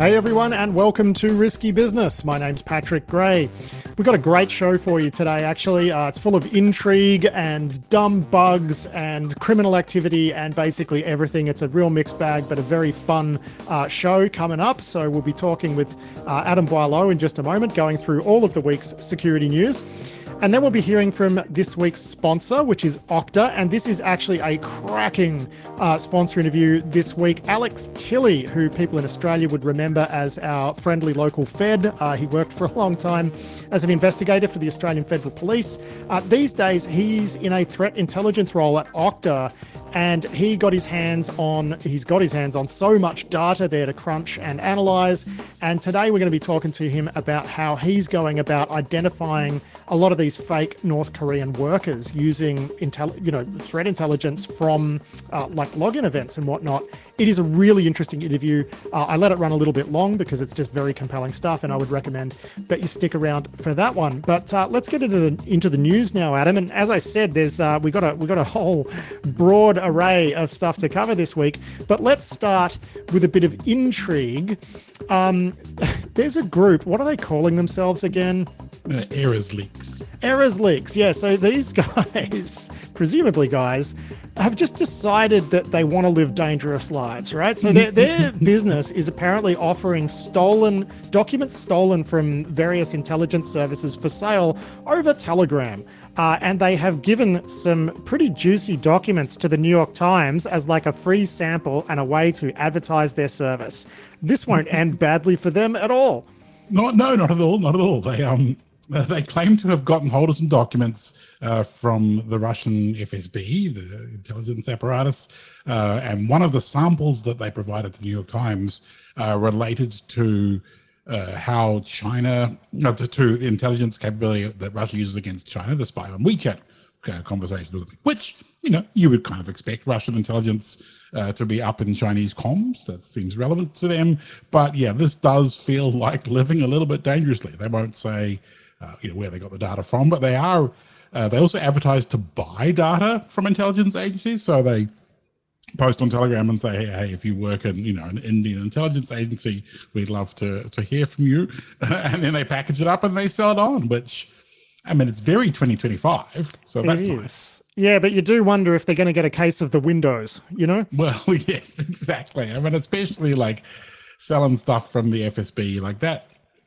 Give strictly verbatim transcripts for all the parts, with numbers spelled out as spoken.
Hey everyone, and welcome to Risky Business. My name's Patrick Gray. We've got a great show for you today, actually. Uh, it's full of intrigue and dumb bugs and criminal activity and basically everything. It's a real mixed bag, but a very fun uh, show coming up. So we'll be talking with uh, Adam Boileau in just a moment, going through all of the week's security news. And then we'll be hearing from this week's sponsor, which is Okta. And this is actually a cracking uh, sponsor interview this week. Alex Tilley, who people in Australia would remember as our friendly local Fed. Uh, he worked for a long time as an investigator for the Australian Federal Police. Uh, these days, he's in a threat intelligence role at Okta. And he got his hands on, he's got his hands on so much data there to crunch and analyze. And today we're going to be talking to him about how he's going about identifying a lot of these fake North Korean workers using intel, you know, threat intelligence from uh, like login events and whatnot. It is a really interesting interview. Uh, I let it run a little bit long because it's just very compelling stuff, and I would recommend that you stick around for that one. But uh, let's get into the, into the news now, Adam. And as I said, there's uh, we got a we got a whole broad array of stuff to cover this week. But let's start with a bit of intrigue. Um, there's a group. What are they calling themselves again? Uh, errors leaks. Errors leaks. Yeah. So these guys, presumably guys, have just decided that they want to live dangerous lives, right? So their, their business is apparently offering stolen documents stolen from various intelligence services for sale over Telegram. Uh, and they have given some pretty juicy documents to the New York Times as like a free sample and a way to advertise their service. This won't end badly for them at all. No, no, not at all. Not at all. They um. They claim to have gotten hold of some documents uh, from the Russian F S B, the intelligence apparatus, uh, and one of the samples that they provided to the New York Times uh, related to uh, how China, uh, to, to the intelligence capability that Russia uses against China, the spy on WeChat uh, conversation, which, you know, you would kind of expect Russian intelligence uh, to be up in Chinese comms. That seems relevant to them. But yeah, this does feel like living a little bit dangerously. They won't say Uh, you know, where they got the data from, but they are, uh, they also advertise to buy data from intelligence agencies. So they post on Telegram and say, hey, hey, if you work in, you know, an Indian intelligence agency, we'd love to, to hear from you. And then they package it up and they sell it on, which, I mean, it's very twenty twenty-five. So that's nice. Yeah, but you do wonder if they're going to get a case of the Windows, you know? Well, yes, exactly. I mean, especially like selling stuff from the F S B like that.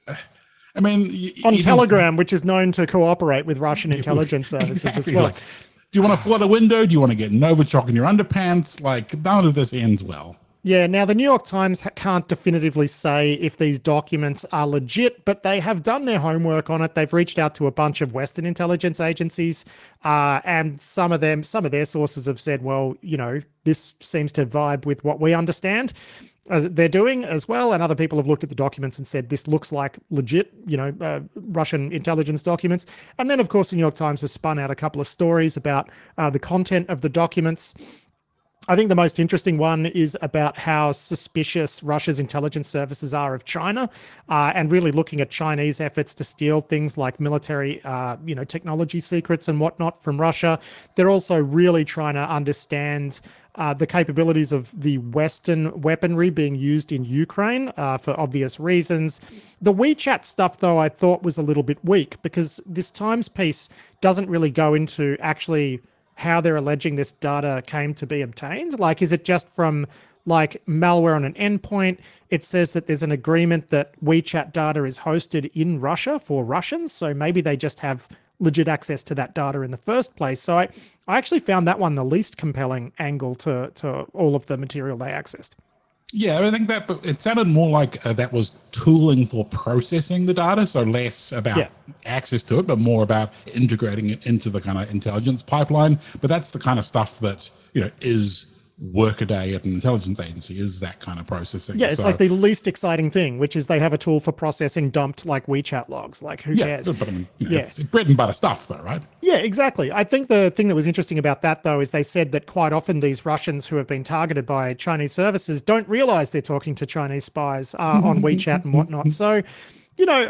I mean, on Telegram, which is known to cooperate with Russian intelligence services exactly, as well. Like, do you want to flood a window? Do you want to get Novichok in your underpants? Like, none of this ends well. Yeah, now the New York Times can't definitively say if these documents are legit, but they have done their homework on it. They've reached out to a bunch of Western intelligence agencies, uh, and some of them, some of their sources have said, well, you know, this seems to vibe with what we understand as they're doing as well. And other people have looked at the documents and said, this looks like legit, you know, uh, Russian intelligence documents. And then, of course, the New York Times has spun out a couple of stories about uh, the content of the documents. I think the most interesting one is about how suspicious Russia's intelligence services are of China, uh, and really looking at Chinese efforts to steal things like military, uh, you know, technology secrets and whatnot from Russia. They're also really trying to understand Uh, the capabilities of the Western weaponry being used in Ukraine uh, for obvious reasons. The WeChat stuff, though, I thought was a little bit weak because this Times piece doesn't really go into actually how they're alleging this data came to be obtained. Like, is it just from like malware on an endpoint? It says that there's an agreement that WeChat data is hosted in Russia for Russians, so maybe they just have legit access to that data in the first place. So I, I actually found that one the least compelling angle to, to all of the material they accessed. Yeah, I think that it sounded more like uh, that was tooling for processing the data, so less about yeah. access to it, but more about integrating it into the kind of intelligence pipeline. But that's the kind of stuff that, you know, is workaday at an intelligence agency, is that kind of processing. Yeah, it's so, like the least exciting thing, which is they have a tool for processing dumped like WeChat logs. Like, who yeah, cares? But I mean, you know, yeah. It's bread and butter stuff though, right? Yeah, exactly. I think the thing that was interesting about that, though, is they said that quite often these Russians who have been targeted by Chinese services don't realize they're talking to Chinese spies uh, on WeChat and whatnot. So, you know, I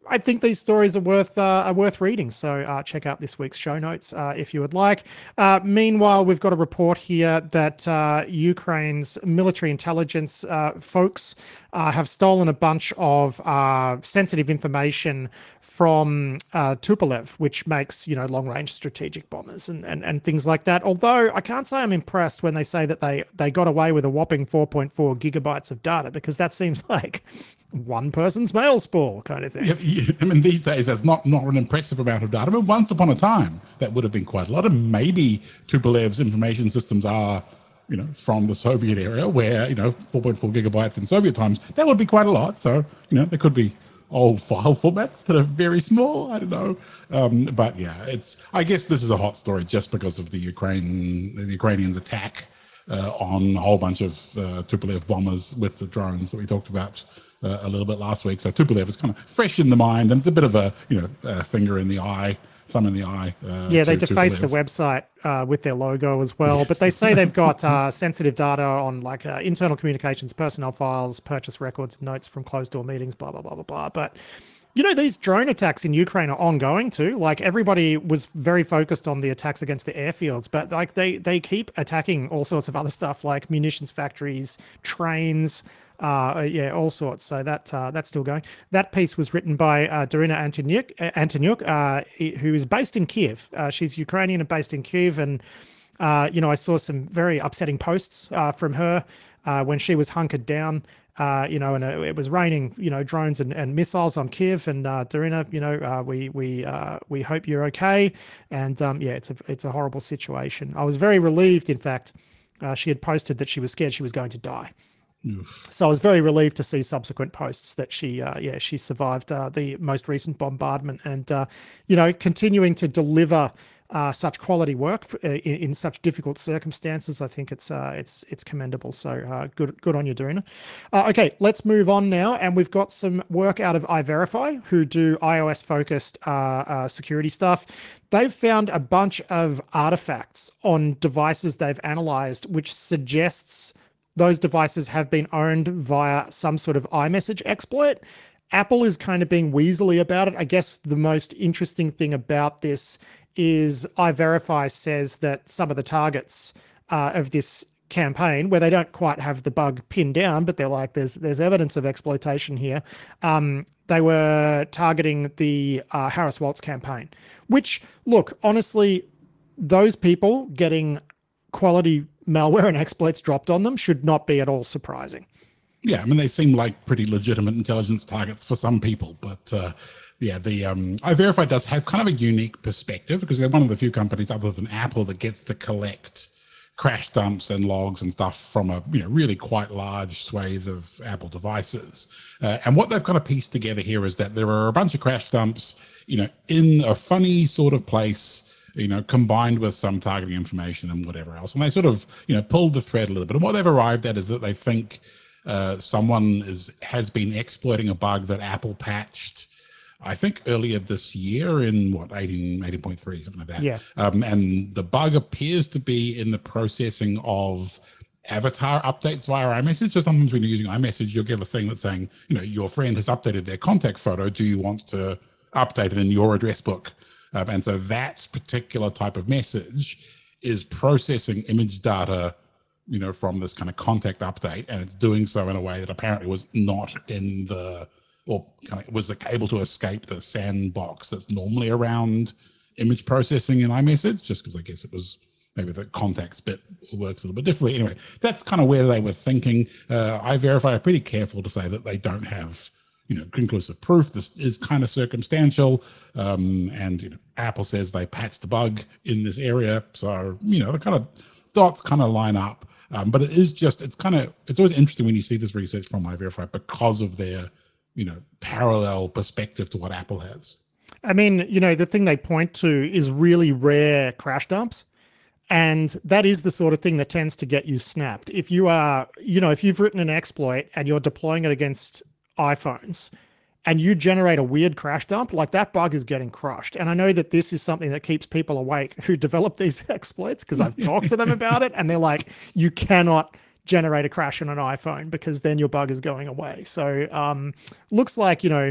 I think these stories are worth uh, are worth reading. So uh, check out this week's show notes uh, if you would like. Uh, meanwhile, we've got a report here that uh, Ukraine's military intelligence uh, folks uh, have stolen a bunch of uh, sensitive information from uh, Tupolev, which makes, you know, long-range strategic bombers and, and, and things like that. Although I can't say I'm impressed when they say that they, they got away with a whopping four point four gigabytes of data, because that seems like one person's mail spool kind of thing. Yeah, yeah, I mean, these days, that's not, not an impressive amount of data. But once upon a time, that would have been quite a lot. And maybe Tupolev's information systems are, you know, from the Soviet era, where, you know, four point four gigabytes in Soviet times, that would be quite a lot. So, you know, there could be old file formats that are very small. I don't know. Um, but yeah, it's, I guess this is a hot story just because of the Ukraine, the Ukrainians' attack uh, on a whole bunch of uh, Tupolev bombers with the drones that we talked about Uh, a little bit last week. So Tupolev is kind of fresh in the mind, and it's a bit of a, you know, a finger in the eye, thumb in the eye. Uh, yeah, they to defaced the Tupolev. website uh, with their logo as well. Yes. But they say they've got uh, sensitive data on like uh, internal communications, personnel files, purchase records, notes from closed door meetings, blah, blah, blah, blah, blah. But, you know, these drone attacks in Ukraine are ongoing too. Like, everybody was very focused on the attacks against the airfields, but like they, they keep attacking all sorts of other stuff like munitions factories, trains, uh yeah, all sorts. So that uh, that's still going. That piece was written by uh, Darina Antonyuk, uh, Antonyuk uh, who is based in Kiev. Uh, she's Ukrainian and based in Kiev, and uh, you know, I saw some very upsetting posts uh, from her uh, when she was hunkered down. Uh, you know, and it, it was raining, you know, drones and, and missiles on Kiev. And uh, Darina, you know, uh, we we uh, we hope you're okay. And um, yeah, it's a it's a horrible situation. I was very relieved, in fact. Uh, she had posted that she was scared she was going to die. Oof. So I was very relieved to see subsequent posts that she, uh, yeah, she survived uh, the most recent bombardment, and uh, you know, continuing to deliver uh, such quality work for, uh, in, in such difficult circumstances. I think it's uh, it's it's commendable. So uh, good good on you, Darina. Uh, okay, let's move on now, and we've got some work out of iVerify, who do iOS focused uh, uh, security stuff. They've found a bunch of artifacts on devices they've analyzed, which suggests those devices have been owned via some sort of iMessage exploit. Apple is kind of being weaselly about it. I guess the most interesting thing about this is iVerify says that some of the targets uh, of this campaign, where they don't quite have the bug pinned down, but they're like, there's there's evidence of exploitation here. Um, they were targeting the uh, Harris Waltz campaign, which, look, honestly, those people getting quality malware and exploits dropped on them should not be at all surprising. Yeah, I mean, they seem like pretty legitimate intelligence targets for some people, but uh, yeah, the um, iVerify does have kind of a unique perspective, because they're one of the few companies other than Apple that gets to collect crash dumps and logs and stuff from a, you know, really quite large swathe of Apple devices. Uh, and what they've kind of pieced together here is that there are a bunch of crash dumps, you know, in a funny sort of place, you know, combined with some targeting information and whatever else. And they sort of, you know, pulled the thread a little bit. And what they've arrived at is that they think uh, someone is has been exploiting a bug that Apple patched, I think, earlier this year in what, eighteen, eighteen point three, something like that. Yeah. Um, and the bug appears to be in the processing of avatar updates via iMessage. So sometimes when you're using iMessage, you'll get a thing that's saying, you know, your friend has updated their contact photo. Do you want to update it in your address book? Um, and so that particular type of message is processing image data, you know, from this kind of contact update, and it's doing so in a way that apparently was not in the, or kind of was able to escape the sandbox that's normally around image processing in iMessage, just because I guess it was maybe the contacts bit works a little bit differently. Anyway, that's kind of where they were thinking. Uh, iVerify are pretty careful to say that they don't have, you know, conclusive proof. This is kind of circumstantial. Um, and, you know, Apple says they patched the bug in this area. So, you know, the kind of dots kind of line up. Um, but it is just, it's kind of, it's always interesting when you see this research from iVerify because of their, you know, parallel perspective to what Apple has. I mean, you know, the thing they point to is really rare crash dumps. And that is the sort of thing that tends to get you snapped. If you are, you know, if you've written an exploit and you're deploying it against iPhones and you generate a weird crash dump, like, that bug is getting crushed. And I know that this is something that keeps people awake who develop these exploits, because I've talked to them about it, and they're like, you cannot generate a crash on an iPhone because then your bug is going away. So um, looks like, you know,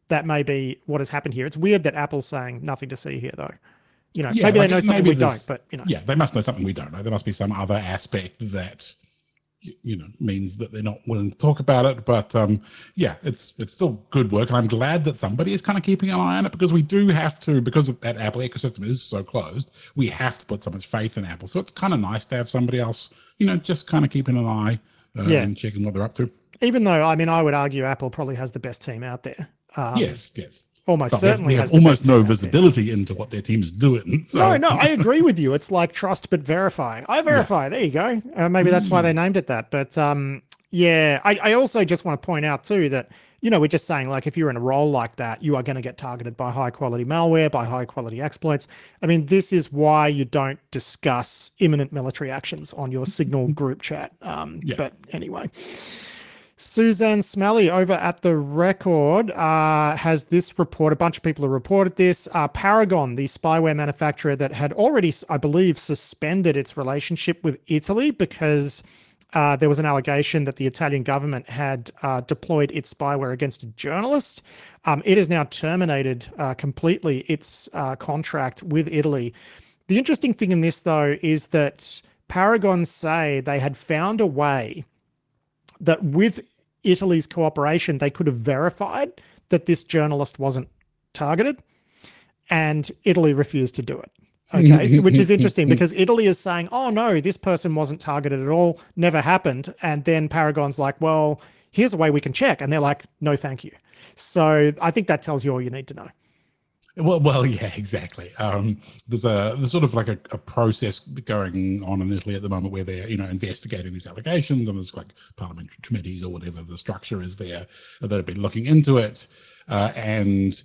that may be what has happened here. It's weird that Apple's saying nothing to see here, though. You know, Yeah, maybe like, they know something maybe we don't, there's- but you know. Yeah, they must know something we don't know. There must be some other aspect that y- you know means that they're not willing to talk about it. But um, yeah, it's it's still good work, and I'm glad that somebody is kind of keeping an eye on it, because we do have to, because of that Apple ecosystem is so closed, we have to put so much faith in Apple. So it's kind of nice to have somebody else, you know, just kind of keeping an eye uh, Yeah. and checking what they're up to. Even though, I mean, I would argue Apple probably has the best team out there. Um, Yes, yes. Almost But we have- certainly we have has the almost best no team out there. visibility into what their team is doing. So. No, no, I agree with you. It's like trust but verify. I verify. Yes. There you go. Uh, maybe that's why they named it that. But um, yeah, I, I also just want to point out too that, you know, we're just saying, like, if you're in a role like that, you are going to get targeted by high quality malware, by high quality exploits. I mean, this is why you don't discuss imminent military actions on your Signal group chat. Um, Yeah. But anyway. Suzanne Smelly over at The Record uh, has this report. A bunch of people have reported this. Uh, Paragon, the spyware manufacturer that had already, I believe, suspended its relationship with Italy because uh, there was an allegation that the Italian government had uh, deployed its spyware against a journalist. Um, it has now terminated uh, completely its uh, contract with Italy. The interesting thing in this, though, is that Paragon say they had found a way that with Italy's cooperation, they could have verified that this journalist wasn't targeted, and Italy refused to do it. Okay, so, which is interesting because Italy is saying, oh no, this person wasn't targeted at all, never happened. And then Paragon's like, well, here's a way we can check. And they're like, no, thank you. So I think that tells you all you need to know. Well, well, yeah, exactly. Um, there's a there's sort of like a, a process going on in Italy at the moment where they're you know investigating these allegations, and there's like parliamentary committees or whatever the structure is there that have been looking into it. Uh, and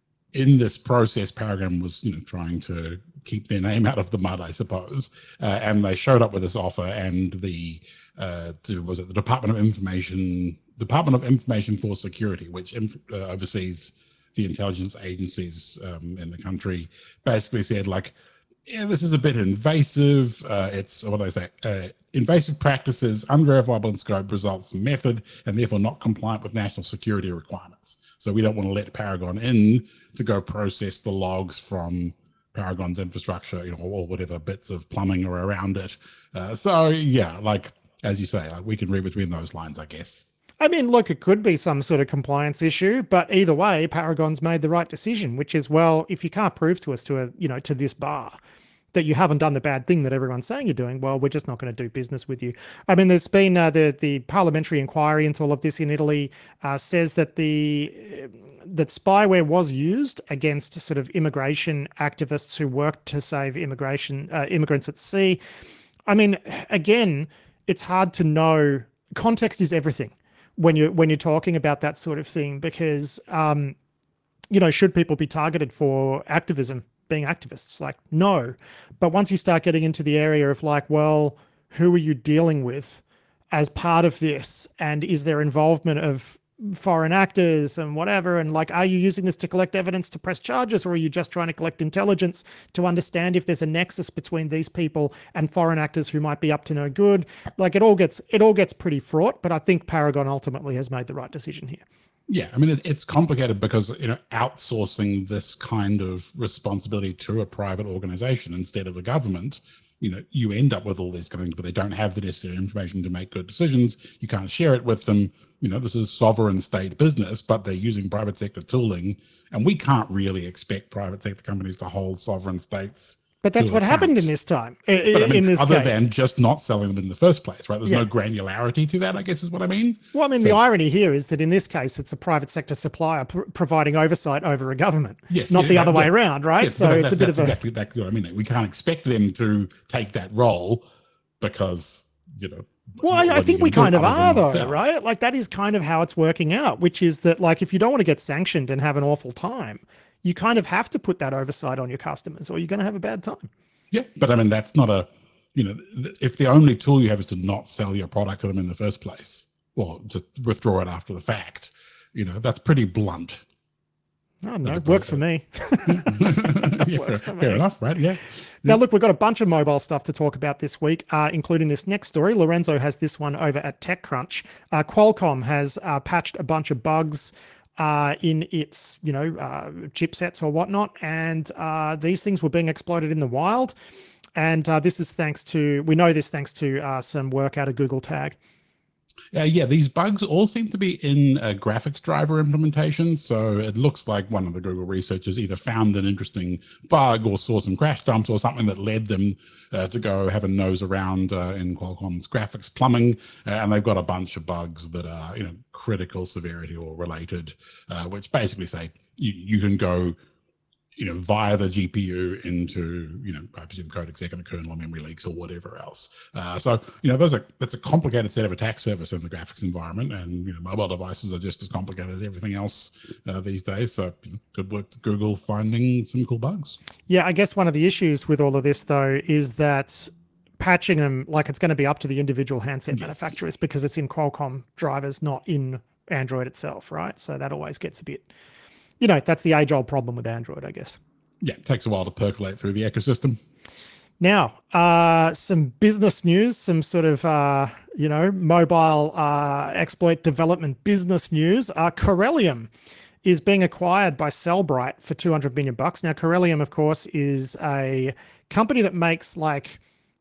in this process, Paragon was you know trying to keep their name out of the mud, I suppose. Uh, and they showed up with this offer, and the uh, to, was it the Department of Information Department of Information for Security, which inf- uh, oversees the intelligence agencies um, in the country, basically said like, yeah, this is a bit invasive. Uh, it's what do they say, uh, invasive practices, unverifiable in scope, results, method, and therefore not compliant with national security requirements. So we don't want to let Paragon in to go process the logs from Paragon's infrastructure, you know, or whatever bits of plumbing are around it. Uh, so yeah, like as you say, like we can read between those lines, I guess. I mean, look, it could be some sort of compliance issue, but either way, Paragon's made the right decision, which is, well, if you can't prove to us to a, you know, to this bar that you haven't done the bad thing that everyone's saying you're doing, well, we're just not going to do business with you. I mean, there's been uh, the the parliamentary inquiry into all of this in Italy uh, says that the that spyware was used against sort of immigration activists who worked to save immigration uh, immigrants at sea. I mean, again, it's hard to know. Context is everything when you're when you're talking about that sort of thing, because um, you know, should people be targeted for activism, being activists? Like, no. But once you start getting into the area of like, well, who are you dealing with as part of this, and is there involvement of foreign actors and whatever, and like, are you using this to collect evidence to press charges, or are you just trying to collect intelligence to understand if there's a nexus between these people and foreign actors who might be up to no good? Like, it all gets it all gets pretty fraught, but I think Paragon ultimately has made the right decision here. Yeah, I mean, it, it's complicated because, you know, outsourcing this kind of responsibility to a private organization instead of a government, you know, you end up with all these kind of things, but they don't have the necessary information to make good decisions. You can't share it with them. You know, this is sovereign state business, but they're using private sector tooling, and we can't really expect private sector companies to hold sovereign states. But that's to what happened account. in this time, i- But I mean, in this other case. than just not selling them in the first place, right? There's Yeah. no granularity to that, I guess is what I mean. Well, I mean, So- the irony here is that in this case, it's a private sector supplier pr- providing oversight over a government, Yes, not yeah, the yeah, other way yeah. around, right? Yes, so but it's that- a bit that's of a... exactly exactly what I mean. We can't expect them to take that role because, you know. Well, what- I, I what are think you we gonna kind do of other than are, not though, sell? right? Like, that is kind of how it's working out, which is that, like, if you don't want to get sanctioned and have an awful time, you kind of have to put that oversight on your customers, or you're going to have a bad time. Yeah, but I mean, that's not a, you know, th- if the only tool you have is to not sell your product to them in the first place, or just withdraw it after the fact, you know, that's pretty blunt. I don't know. As It works for me. Yeah, Works fair, for fair me. enough, right? Yeah. Now, look, we've got a bunch of mobile stuff to talk about this week, uh, including this next story. Lorenzo has this one over at TechCrunch. Uh, Qualcomm has uh, patched a bunch of bugs uh, in its, you know, uh, chipsets or whatnot. And uh, these things were being exploited in the wild. And uh, this is thanks to, we know this thanks to uh, some work out of Google Tag. Uh, yeah, these bugs all seem to be in a graphics driver implementation. So it looks like one of the Google researchers either found an interesting bug or saw some crash dumps or something that led them uh, to go have a nose around uh, in Qualcomm's graphics plumbing. Uh, and they've got a bunch of bugs that are, you know, critical severity or related, uh, which basically say you, you can go you know, via the G P U into, you know, I presume code executive kernel or memory leaks or whatever else. Uh, so, you know, those are, that's a complicated set of attack surface in the graphics environment, and, you know, mobile devices are just as complicated as everything else uh, these days. So you know, good work to Google finding some cool bugs. Yeah, I guess one of the issues with all of this though is that patching them, like it's going to be up to the individual handset yes. manufacturers because it's in Qualcomm drivers, not in Android itself, right? So that always gets a bit, you know, that's the age-old problem with Android, I guess. Yeah, it takes a while to percolate through the ecosystem. Now, uh, some business news, some sort of, uh, you know, mobile uh, exploit development business news. Uh, Corellium is being acquired by Cellbrite for two hundred million bucks. Now, Corellium, of course, is a company that makes like,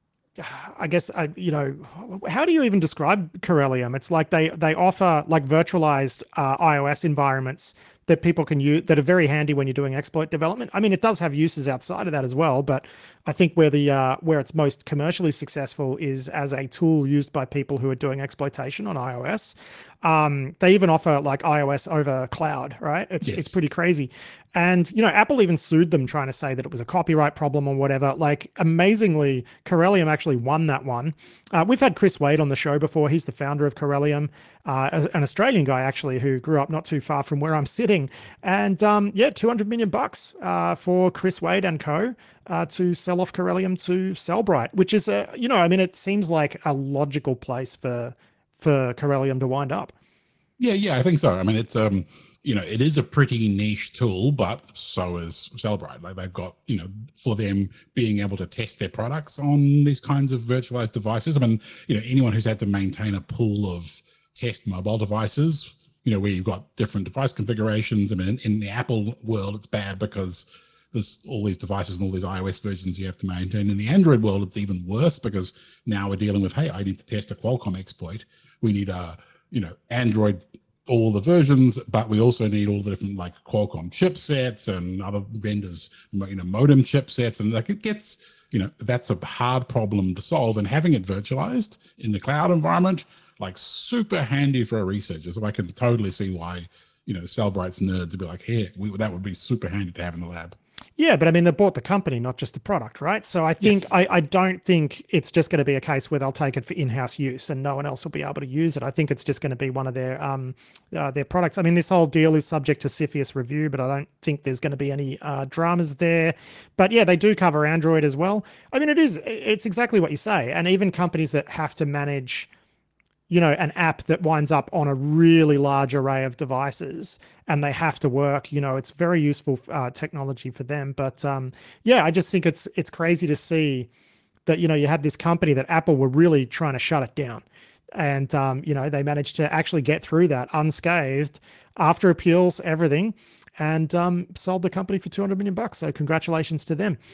I guess, I, you know, how do you even describe Corellium? It's like they they offer like virtualized uh, iOS environments that people can use that are very handy when you're doing exploit development. I mean, it does have uses outside of that as well, but I think where the uh, where it's most commercially successful is as a tool used by people who are doing exploitation on iOS. Um, they even offer like iOS over cloud, right? It's yes. it's pretty crazy. And, you know, Apple even sued them trying to say that it was a copyright problem or whatever. Like, amazingly, Corellium actually won that one. Uh, we've had Chris Wade on the show before. He's the founder of Corellium, uh, an Australian guy, actually, who grew up not too far from where I'm sitting. And, um, yeah, two hundred million bucks uh, for Chris Wade and co. Uh, to sell off Corellium to Cellbrite, which is, a, you know, I mean, it seems like a logical place for, for Corellium to wind up. Yeah, yeah, I think so. I mean, it's... um. You know, it is a pretty niche tool, but so is Cellbrite. Like they've got, you know, for them being able to test their products on these kinds of virtualized devices. I mean, you know, anyone who's had to maintain a pool of test mobile devices, you know, where you've got different device configurations. I mean, in, in the Apple world, it's bad because there's all these devices and all these iOS versions you have to maintain. In the Android world, it's even worse because now we're dealing with, hey, I need to test a Qualcomm exploit. We need a, you know, Android all the versions, but we also need all the different like Qualcomm chipsets and other vendors, you know, modem chipsets, and like it gets, you know, that's a hard problem to solve. And having it virtualized in the cloud environment, like super handy for a researcher. So I can totally see why, you know, Cellbrite's nerds would be like, here, we, that would be super handy to have in the lab. Yeah, but I mean, they bought the company, not just the product, right? So I think, yes. I, I don't think it's just going to be a case where they'll take it for in-house use and no one else will be able to use it. I think it's just going to be one of their um, uh, their products. I mean, this whole deal is subject to CFIUS review, but I don't think there's going to be any uh, dramas there. But yeah, they do cover Android as well. I mean, it is, it's exactly what you say. And even companies that have to manage, you know, an app that winds up on a really large array of devices and they have to work, you know, it's very useful uh, technology for them. But um, yeah, I just think it's it's crazy to see that, you know, you had this company that Apple were really trying to shut it down. And, um, you know, they managed to actually get through that unscathed after appeals, everything, and um, sold the company for two hundred million bucks. So congratulations to them.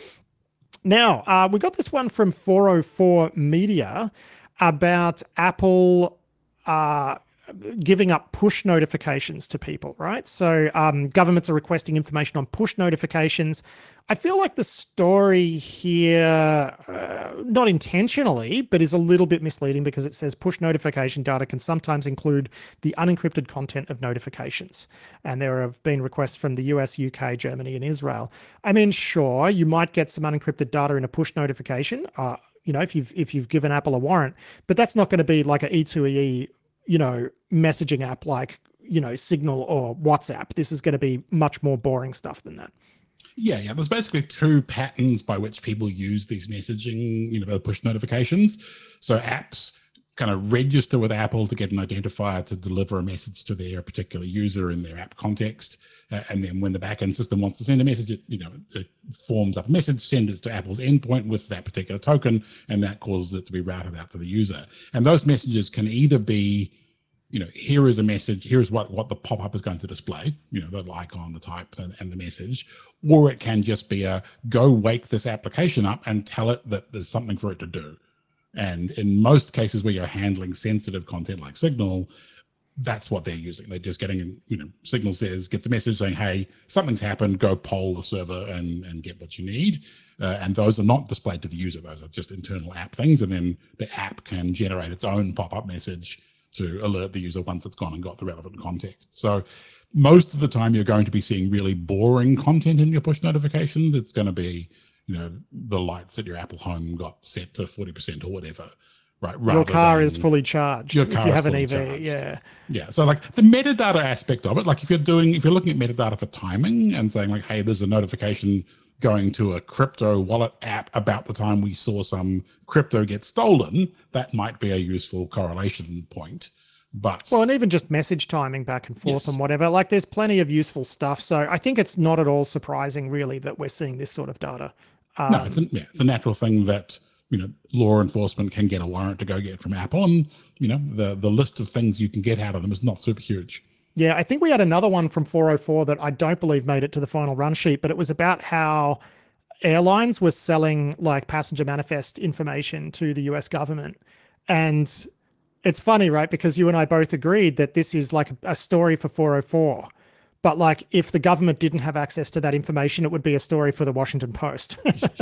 Now, uh, we got this one from four oh four Media about Apple uh, giving up push notifications to people, right? So um, governments are requesting information on push notifications. I feel like the story here, uh, not intentionally, but is a little bit misleading because it says push notification data can sometimes include the unencrypted content of notifications. And there have been requests from the U S, U K, Germany, and Israel. I mean, sure, you might get some unencrypted data in a push notification, uh, you know, if you've if you've given Apple a warrant, but that's not going to be like an E two E E, you know, messaging app like, you know, Signal or WhatsApp. This is going to be much more boring stuff than that. Yeah, yeah. There's basically two patterns by which people use these messaging, you know, the push notifications. So apps kind of register with Apple to get an identifier to deliver a message to their particular user in their app context. Uh, and then when the backend system wants to send a message, it, you know, it forms up a message, sends it to Apple's endpoint with that particular token, and that causes it to be routed out to the user. And those messages can either be you know, here is a message, here's what, what the pop-up is going to display, you know, the icon, the type, and, and the message, or it can just be a go wake this application up and tell it that there's something for it to do. And in most cases where you're handling sensitive content like Signal, that's what they're using. They're just getting, you know, Signal says, gets a message saying, hey, something's happened, go poll the server and, and get what you need. Uh, and those are not displayed to the user. Those are just internal app things. And then the app can generate its own pop-up message to alert the user once it's gone and got the relevant context. So most of the time you're going to be seeing really boring content in your push notifications. It's going to be, you know, the lights at your Apple Home got set to forty percent or whatever, right? Your car is fully charged your if car you is have an fully E V, charged. yeah. Yeah, so like the metadata aspect of it, like if you're doing, if you're looking at metadata for timing and saying like, hey, there's a notification going to a crypto wallet app about the time we saw some crypto get stolen, that might be a useful correlation point. But well, and even just message timing back and forth yes. and whatever, like there's plenty of useful stuff. So I think it's not at all surprising really that we're seeing this sort of data. Um, no, it's a, yeah, it's a natural thing that, you know, law enforcement can get a warrant to go get from Apple, and, you know, the, the list of things you can get out of them is not super huge. Yeah, I think we had another one from four oh four that I don't believe made it to the final run sheet, but it was about how airlines were selling like passenger manifest information to the U S government. And it's funny, right? Because you and I both agreed that this is like a story for four oh four. But like if the government didn't have access to that information, it would be a story for the Washington Post.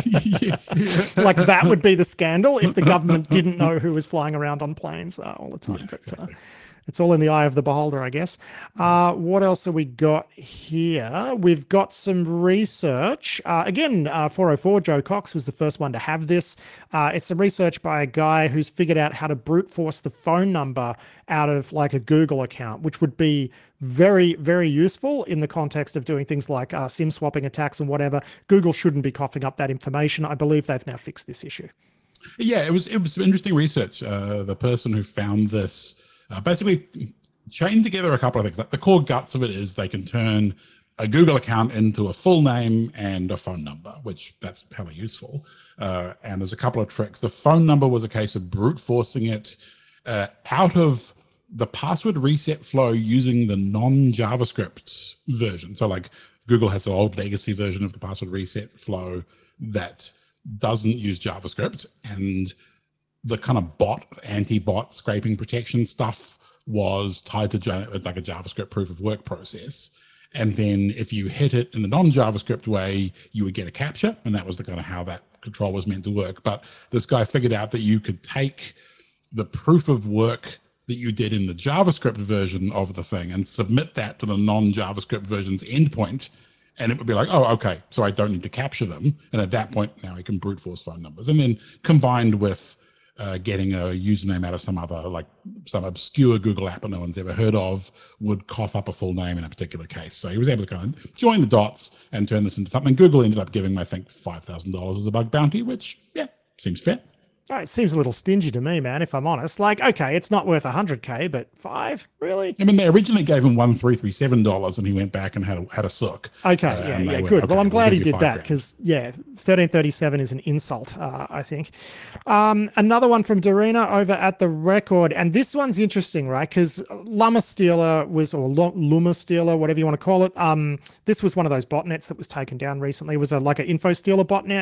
Yes. Like that would be the scandal if the government didn't know who was flying around on planes uh, all the time. Yeah, but, exactly. uh, it's all in the eye of the beholder, I guess. Uh, what else have we got here? We've got some research. Uh, again, uh, four oh four, Joe Cox was the first one to have this. Uh, it's some research by a guy who's figured out how to brute force the phone number out of like a Google account, which would be very, very useful in the context of doing things like uh, SIM swapping attacks and whatever. Google shouldn't be coughing up that information. I believe they've now fixed this issue. Yeah, it was it was interesting research. Uh, the person who found this uh, basically chained together a couple of things. Like the core guts of it is they can turn a Google account into a full name and a phone number, which that's hella useful. Uh, and there's a couple of tricks. The phone number was a case of brute forcing it uh, out of the password reset flow using the non-JavaScript version. So like Google has an old legacy version of the password reset flow that doesn't use JavaScript, and the kind of bot, anti-bot scraping protection stuff was tied to like a JavaScript proof of work process. And then if you hit it in the non-JavaScript way, you would get a captcha, and that was the kind of how that control was meant to work. But this guy figured out that you could take the proof of work that you did in the JavaScript version of the thing and submit that to the non-JavaScript version's endpoint, and it would be like, oh, okay, so I don't need to capture them. And at that point, now I can brute force phone numbers. And then combined with uh, getting a username out of some other, like some obscure Google app that no one's ever heard of, would cough up a full name in a particular case. So he was able to kind of join the dots and turn this into something. Google ended up giving him, I think, five thousand dollars as a bug bounty, which, yeah, seems fair. Oh, it seems a little stingy to me, man, if I'm honest. Like, okay, it's not worth one hundred K, but five? Really? I mean, they originally gave him one thousand three hundred thirty-seven dollars and he went back and had a, had a sook. Okay, uh, yeah, and yeah, they went, good. okay, well, I'm we'll glad give he you did five that grand. because, yeah, thirteen thirty-seven is an insult, uh, I think. Um, another one from Dorina over at The Record, and this one's interesting, right? Because Luma Stealer was, or Luma Stealer, whatever you want to call it, um, this was one of those botnets that was taken down recently. It was a, like an Info Stealer botnet,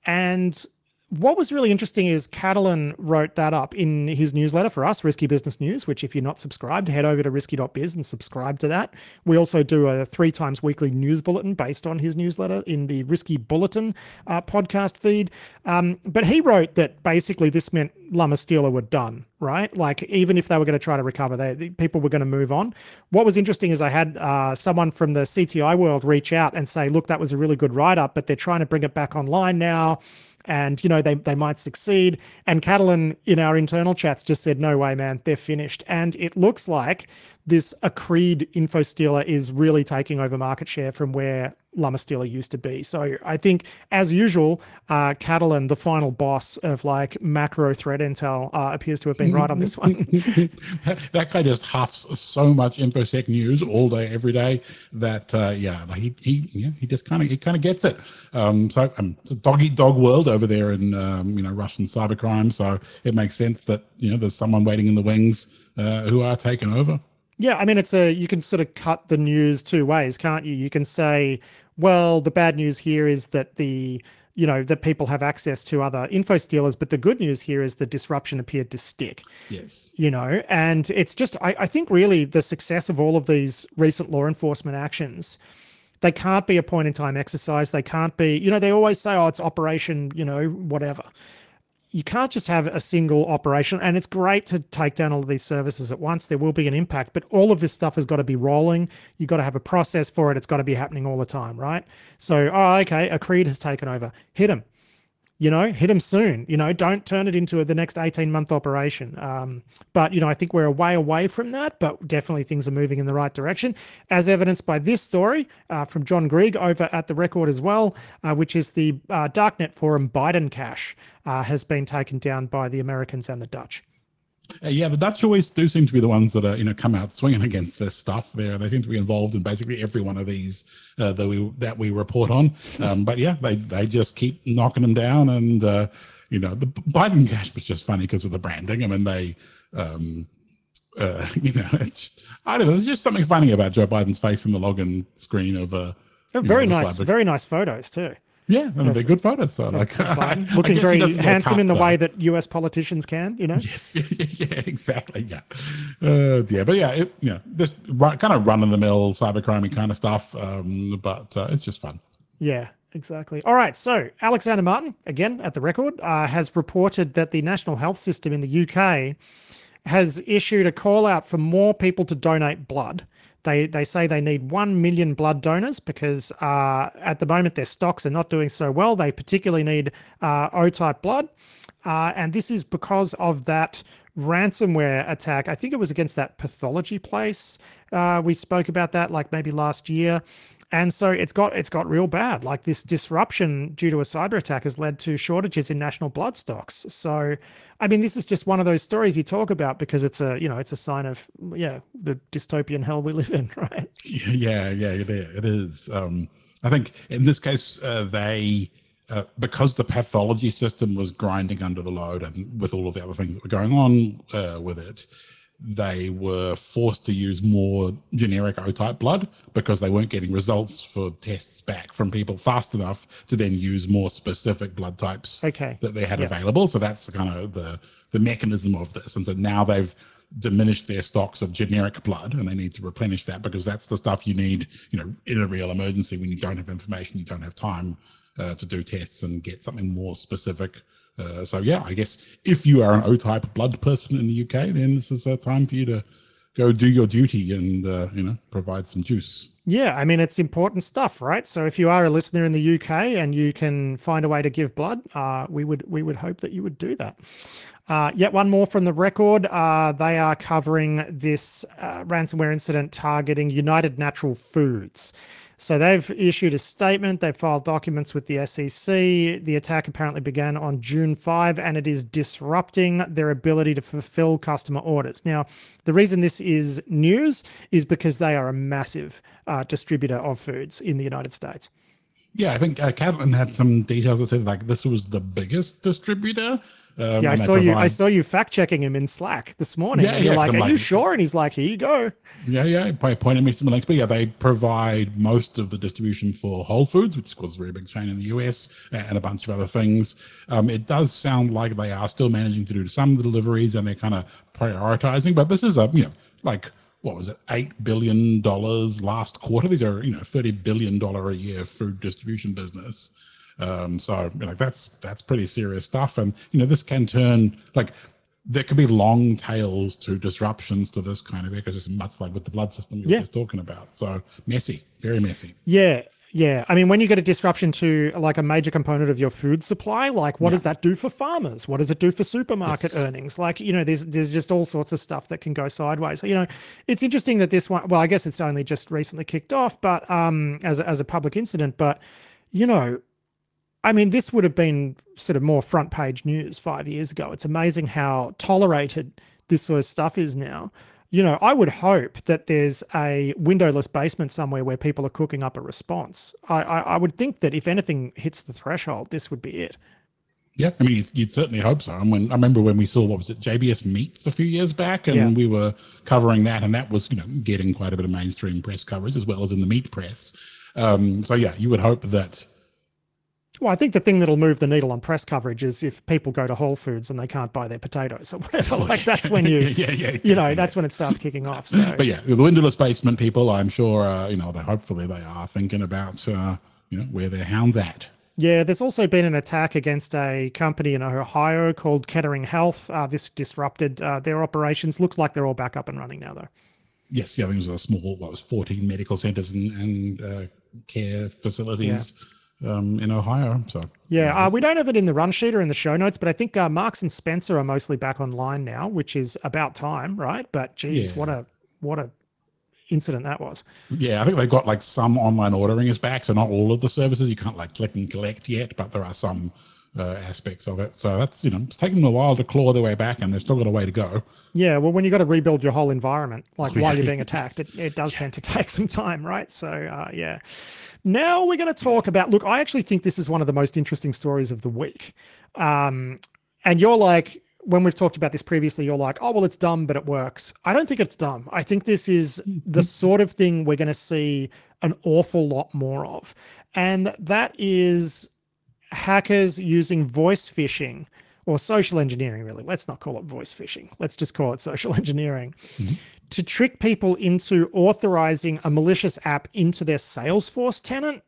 and what was really interesting is Catalan wrote that up in his newsletter for us, Risky Business News, which if you're not subscribed, head over to risky dot biz and subscribe to that. We also do a three times weekly news bulletin based on his newsletter in the Risky Bulletin uh, podcast feed. Um, but he wrote that basically this meant Luma Stealer were done, right? Like even if they were going to try to recover, they, the people were going to move on. What was interesting is I had uh, someone from the C T I world reach out and say, look, that was a really good write-up, but they're trying to bring it back online now. And, you know, they, they might succeed. And Catalan in our internal chats just said, no way, man, they're finished. And it looks like this Acreed Info Stealer is really taking over market share from where Llama used to be. So I think, as usual, uh, Catalan, the final boss of like macro threat intel, uh, appears to have been right on this one. that, that guy just huffs so much infosec news all day, every day. That uh, yeah, like he he yeah, he just kind of he kind of gets it. Um, so um, it's a dog eat dog world over there in um, you know Russian cybercrime. So it makes sense that you know there's someone waiting in the wings uh, who are taking over. Yeah, I mean, it's a you can sort of cut the news two ways, can't you? You can say, well, the bad news here is that the you know that people have access to other info stealers, but the good news here is the disruption appeared to stick. Yes. You know, and it's just I, I think really the success of all of these recent law enforcement actions, they can't be a point in time exercise. They can't be, you know, they always say, oh, it's operation, you know, whatever. You can't just have a single operation, and it's great to take down all of these services at once. There will be an impact, but all of this stuff has got to be rolling. You've got to have a process for it. It's got to be happening all the time, right? So, oh, okay, a Creed has taken over. Hit him. You know, hit them soon. You know, don't turn it into the next eighteen month operation. Um, but, you know, I think we're a way away from that, but definitely things are moving in the right direction, as evidenced by this story uh, from John Grigg over at The Record as well, uh, which is the uh, Darknet forum Biden Cache uh, has been taken down by the Americans and the Dutch. Uh, yeah, the Dutch always do seem to be the ones that are, you know, come out swinging against this stuff. There, they seem to be involved in basically every one of these uh, that we that we report on. Um, but yeah, they they just keep knocking them down, and uh, you know, the Biden Cache was just funny because of the branding. I mean, they, um, uh, you know, it's I don't know. There's just something funny about Joe Biden's face in the login screen of uh, oh, very know, nice, very nice photos too. Yeah, I mean, they're good photos. So, like, looking very handsome in the though. way that U S politicians can, you know. Yes, yeah, yeah exactly. Yeah, uh, yeah, but yeah, it, you know, this kind of run of the mill cybercrime kind of stuff. Um, but uh, it's just fun. Yeah, exactly. All right, so Alexander Martin, again at The Record, uh, has reported that the National Health System in the U K has issued a call out for more people to donate blood. They they say they need one million blood donors because uh, at the moment their stocks are not doing so well. They particularly need uh, O-type blood. Uh, and this is because of that ransomware attack. I think it was against that pathology place. Uh, we spoke about that like maybe last year. And so it's got it's got real bad. Like this disruption due to a cyber attack has led to shortages in national blood stocks. So, I mean, this is just one of those stories you talk about because it's a, you know, it's a sign of, yeah, the dystopian hell we live in, right? Yeah, yeah, it is. It is. Um, I think in this case, uh, they, uh, because the pathology system was grinding under the load and with all of the other things that were going on uh, with it, they were forced to use more generic O-type blood because they weren't getting results for tests back from people fast enough to then use more specific blood types okay. that they had yep. available. So that's kind of the, the mechanism of this. And so now they've diminished their stocks of generic blood and they need to replenish that because that's the stuff you need, you know, in a real emergency when you don't have information, you don't have time uh, to do tests and get something more specific. Uh, so yeah, I guess if you are an O-type blood person in the U K, then this is a time for you to go do your duty and uh, you know, provide some juice. Yeah, I mean, it's important stuff, right? So if you are a listener in the U K and you can find a way to give blood, uh, we would we would hope that you would do that. Uh, yet one more from The Record. Uh, they are covering this uh, ransomware incident targeting United Natural Foods. So they've issued a statement, they've filed documents with the S E C. The attack apparently began on June fifth, and it is disrupting their ability to fulfill customer orders. Now, the reason this is news is because they are a massive uh, distributor of foods in the United States. Yeah, I think uh, Catalan had some details that said like this was the biggest distributor. Um, yeah, I saw provide... you. I saw you fact checking him in Slack this morning. Yeah, and you're yeah, like, "Are like, you sure?" And he's like, "Here you go." Yeah, yeah. Probably pointed me some links, but yeah, they provide most of the distribution for Whole Foods, which of course is a very big chain in the U S, and a bunch of other things. Um, it does sound like they are still managing to do some deliveries, and they're kind of prioritizing. But this is a, you know, like what was it, eight billion dollars last quarter? These are, you know, thirty billion dollar a year food distribution business. Um, so you know, that's that's pretty serious stuff, and you know this can turn like there could be long tails to disruptions to this kind of ecosystem, much like with the blood system you were yeah. just talking about. So messy, very messy. Yeah, Yeah, I mean, when you get a disruption to like a major component of your food supply, like what Yeah. does that do for farmers? What does it do for supermarket Yes. earnings? Like, you know, there's there's just all sorts of stuff that can go sideways. So, you know, it's interesting that this one, well, I guess it's only just recently kicked off, but um, as a, as a public incident, but you know, I mean, this would have been sort of more front page news five years ago. It's amazing how tolerated this sort of stuff is now. You know, I would hope that there's a windowless basement somewhere where people are cooking up a response. I, I, I would think that if anything hits the threshold, this would be it. Yeah, I mean, you'd, you'd certainly hope so. And when I remember when we saw what was it, J B S Meats a few years back, and Yeah. we were covering that, and that was you know getting quite a bit of mainstream press coverage as well as in the meat press. Um, so yeah, you would hope that. Well, I think the thing that'll move the needle on press coverage is if people go to Whole Foods and they can't buy their potatoes or whatever. Like that's when you, yeah, yeah, yeah, exactly, you know, that's yes. when it starts kicking off. So, But yeah, the windowless basement people, I'm sure, uh, you know, they hopefully they are thinking about, uh, you know, where their hound's at. yeah, there's also been an attack against a company in Ohio called Kettering Health. Uh, this disrupted uh, their operations. Looks like they're all back up and running now, though. Yes, yeah, I think it was a small, what was fourteen medical centers and, and uh, care facilities yeah. um, in Ohio. So yeah, uh, we don't have it in the run sheet or in the show notes, but I think uh, Marks and Spencer are mostly back online now, which is about time, right? But geez, yeah. what a what a incident that was. Yeah, I think they've got like some online ordering is back, so not all of the services. You can't like click and collect yet, but there are some uh, aspects of it. So that's, you know, it's taken them a while to claw their way back, and they've still got a way to go. Yeah, well, when you got to rebuild your whole environment, like Yeah. while you're being attacked, it, it does tend to take some time, right? So, uh, yeah. Now we're going to talk about, look, I actually think this is one of the most interesting stories of the week. Um, and you're like, when we've talked about this previously, you're like, oh, well, it's dumb, but it works. I don't think it's dumb. I think this is the sort of thing we're going to see an awful lot more of. And that is hackers using voice phishing or social engineering, really. Let's not call it voice phishing. Let's just call it social engineering mm-hmm. to trick people into authorizing a malicious app into their Salesforce tenant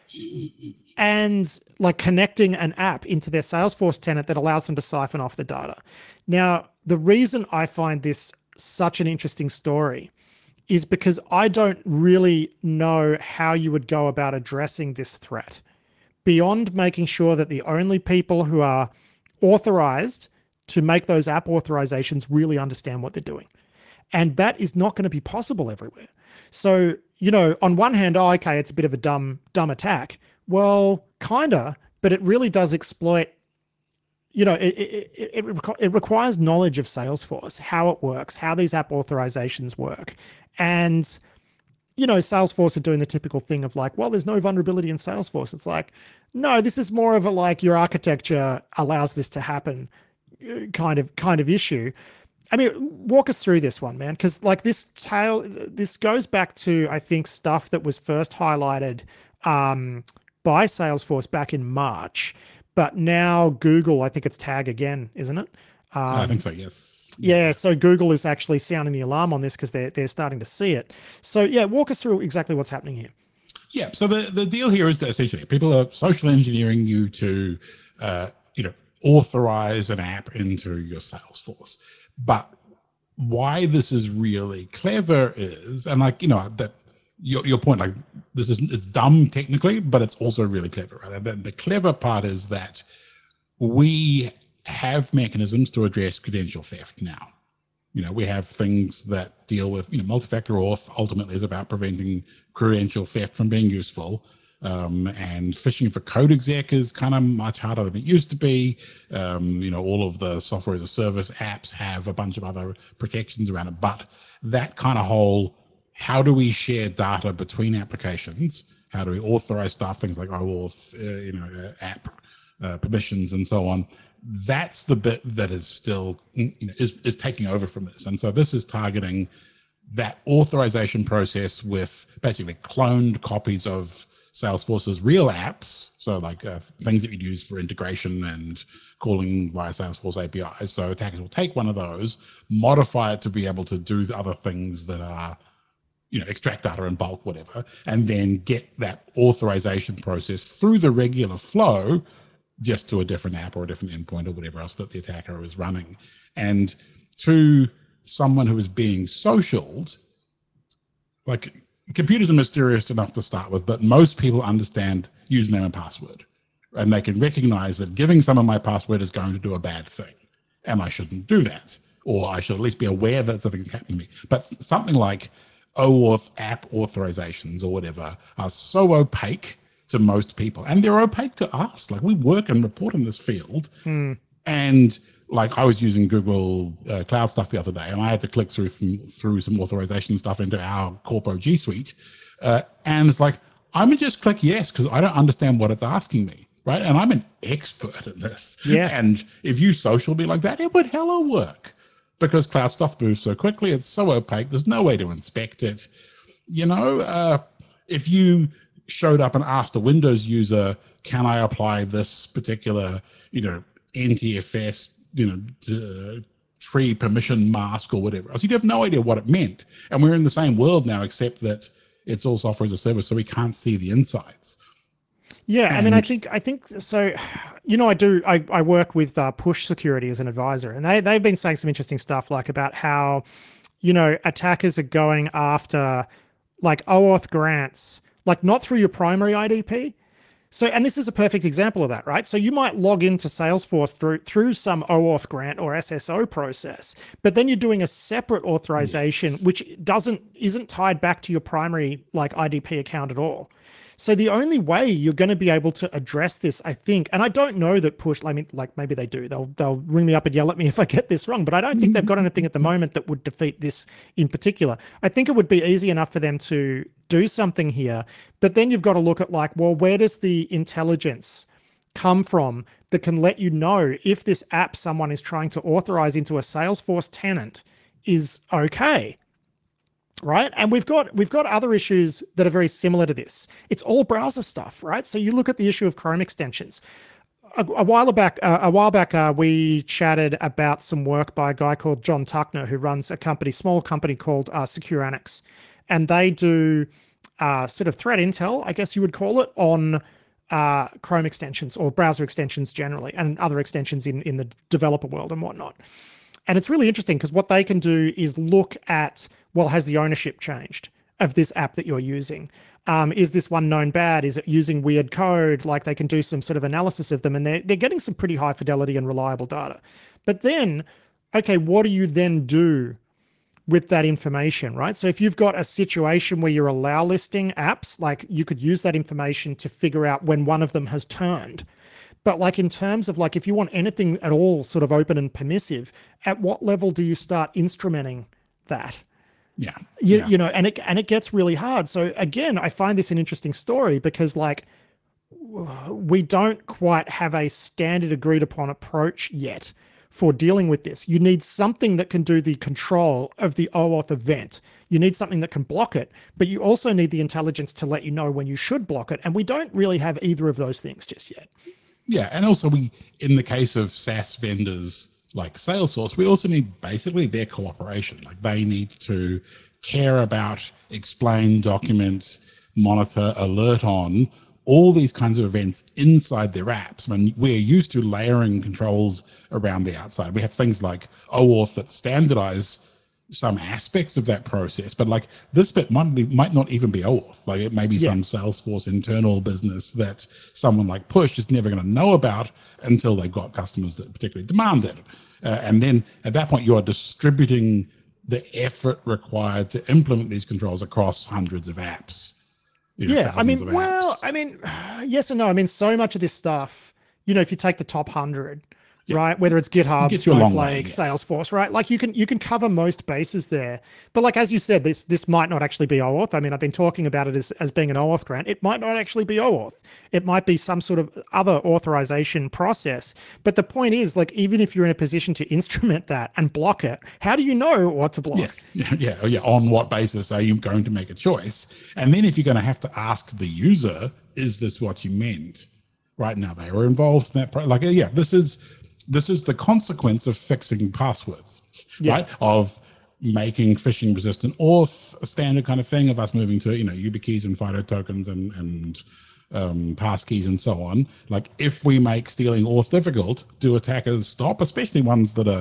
and like connecting an app into their Salesforce tenant that allows them to siphon off the data. Now, the reason I find this such an interesting story is because I don't really know how you would go about addressing this threat beyond making sure that the only people who are authorized to make those app authorizations really understand what they're doing. And that is not going to be possible everywhere. So, you know, on one hand, oh, okay, it's a bit of a dumb, dumb attack. Well, kinda, but it really does exploit, you know, it, it, it, it, it requires knowledge of Salesforce, how it works, how these app authorizations work. And, you know, Salesforce are doing the typical thing of like, well, there's no vulnerability in Salesforce. It's like, no, this is more of a like your architecture allows this to happen kind of kind of issue. I mean, walk us through this one, man, because like this tale, this goes back to, I think, stuff that was first highlighted um, by Salesforce back in March, but now Google, I think it's tag again, isn't it? Um, I think so, yes. Yeah, so Google is actually sounding the alarm on this because they're, they're starting to see it. So yeah, walk us through exactly what's happening here. Yeah, so the, the deal here is that essentially people are social engineering you to, uh, you know, authorize an app into your Salesforce. But why this is really clever is, and like, you know, that your, your point, like this is it's dumb technically, but it's also really clever, right? And the, the clever part is that we have mechanisms to address credential theft now. You know, we have things that deal with, you know, multi-factor auth ultimately is about preventing credential theft from being useful. Um, and phishing for code exec is kind of much harder than it used to be. Um, you know, all of the software as a service apps have a bunch of other protections around it. But that kind of whole, how do we share data between applications? How do we authorize stuff, things like OAuth, uh, you know, uh, app uh, permissions and so on? That's the bit that is still, you know, is, is taking over from this. And so this is targeting that authorization process with basically cloned copies of Salesforce's real apps, so like uh, things that you'd use for integration and calling via Salesforce A P Is. So attackers will take one of those, modify it to be able to do the other things that are, you know, extract data in bulk, whatever, and then get that authorization process through the regular flow just to a different app or a different endpoint or whatever else that the attacker is running. And to someone who is being socialed, like, computers are mysterious enough to start with, but most people understand username and password, and they can recognize that giving someone my password is going to do a bad thing, and I shouldn't do that, or I should at least be aware that something can happen to me. But something like OAuth app authorizations or whatever are so opaque to most people, and they're opaque to us. Like, we work and report in this field, Hmm. and like I was using Google uh, Cloud stuff the other day, and I had to click through some, through some authorization stuff into our Corpo G Suite, uh, and it's like, I'm gonna just click yes because I don't understand what it's asking me, right? And I'm an expert in this. Yeah. And if you social be like that, it would hella work, because cloud stuff moves so quickly. It's so opaque. There's no way to inspect it. You know, uh, if you showed up and asked a Windows user, can I apply this particular, you know, N T F S, you know, to, tree permission mask or whatever else, you'd have no idea what it meant. And we're in the same world now, except that it's all software as a service, so we can't see the insides. Yeah, and, I mean, I think I think so. You know, I do. I, I work with uh, Push Security as an advisor, and they they've been saying some interesting stuff, like about how, you know, attackers are going after like OAuth grants, like not through your primary I D P. So, and this is a perfect example of that, right? So you might log into Salesforce through through some OAuth grant or S S O process, but then you're doing a separate authorization, yes. which doesn't isn't tied back to your primary like I D P account at all. So the only way you're going to be able to address this, I think, and I don't know that Push, I mean, like maybe they do, they'll they'll ring me up and yell at me if I get this wrong, but I don't think they've got anything at the moment that would defeat this in particular. I think it would be easy enough for them to do something here, but then you've got to look at like, well, where does the intelligence come from that can let you know if this app someone is trying to authorize into a Salesforce tenant is okay? Right. And we've got we've got other issues that are very similar to this. It's all browser stuff, right? So you look at the issue of Chrome extensions. A, a while back, uh, a while back, uh, we chatted about some work by a guy called John Tuckner, who runs a company, small company called uh, SecureAnnex, and they do uh, sort of threat intel, I guess you would call it, on uh, Chrome extensions or browser extensions generally, and other extensions in in the developer world and whatnot. And it's really interesting because what they can do is look at, well, has the ownership changed of this app that you're using? Um, is this one known bad? Is it using weird code? Like, they can do some sort of analysis of them, and they're, they're getting some pretty high fidelity and reliable data. But then, okay, what do you then do with that information, right? So if you've got a situation where you're allow listing apps, like you could use that information to figure out when one of them has turned. But like in terms of like, if you want anything at all sort of open and permissive, at what level do you start instrumenting that? Yeah. You, yeah. you know, and it, and it gets really hard. So again, I find this an interesting story because like, we don't quite have a standard agreed upon approach yet for dealing with this. You need something that can do the control of the OAuth event. You need something that can block it, but you also need the intelligence to let you know when you should block it. And we don't really have either of those things just yet. Yeah, and also we, in the case of SaaS vendors like Salesforce, we also need basically their cooperation. Like, they need to care about, explain, document, monitor, alert on all these kinds of events inside their apps. I mean, we're used to layering controls around the outside. We have things like OAuth that standardize some aspects of that process, but like this bit might, be, might not even be OAuth. Like, it may be yeah. some Salesforce internal business that someone like Push is never going to know about until they've got customers that particularly demand it. Uh, and then at that point, you are distributing the effort required to implement these controls across hundreds of apps. You know, yeah, I mean, well, apps. I mean, yes and no. I mean, so much of this stuff, you know, if you take the top hundred, yeah. right? Whether it's GitHub, it Snowflake, way, yes. Salesforce, right? Like you can you can cover most bases there. But like as you said, this this might not actually be OAuth. I mean, I've been talking about it as, as being an OAuth grant. It might not actually be OAuth. It might be some sort of other authorization process. But the point is, like, even if you're in a position to instrument that and block it, how do you know what to block? Yes, yeah, yeah. On what basis are you going to make a choice? And then if you're going to have to ask the user, is this what you meant? Right now, they were involved in that. Like, yeah, this is. This is the consequence of fixing passwords, yeah. right? Of making phishing resistant auth a standard kind of thing, of us moving to, you know, YubiKeys and FIDO tokens and, and um, passkeys and so on. Like, if we make stealing auth difficult, do attackers stop, especially ones that are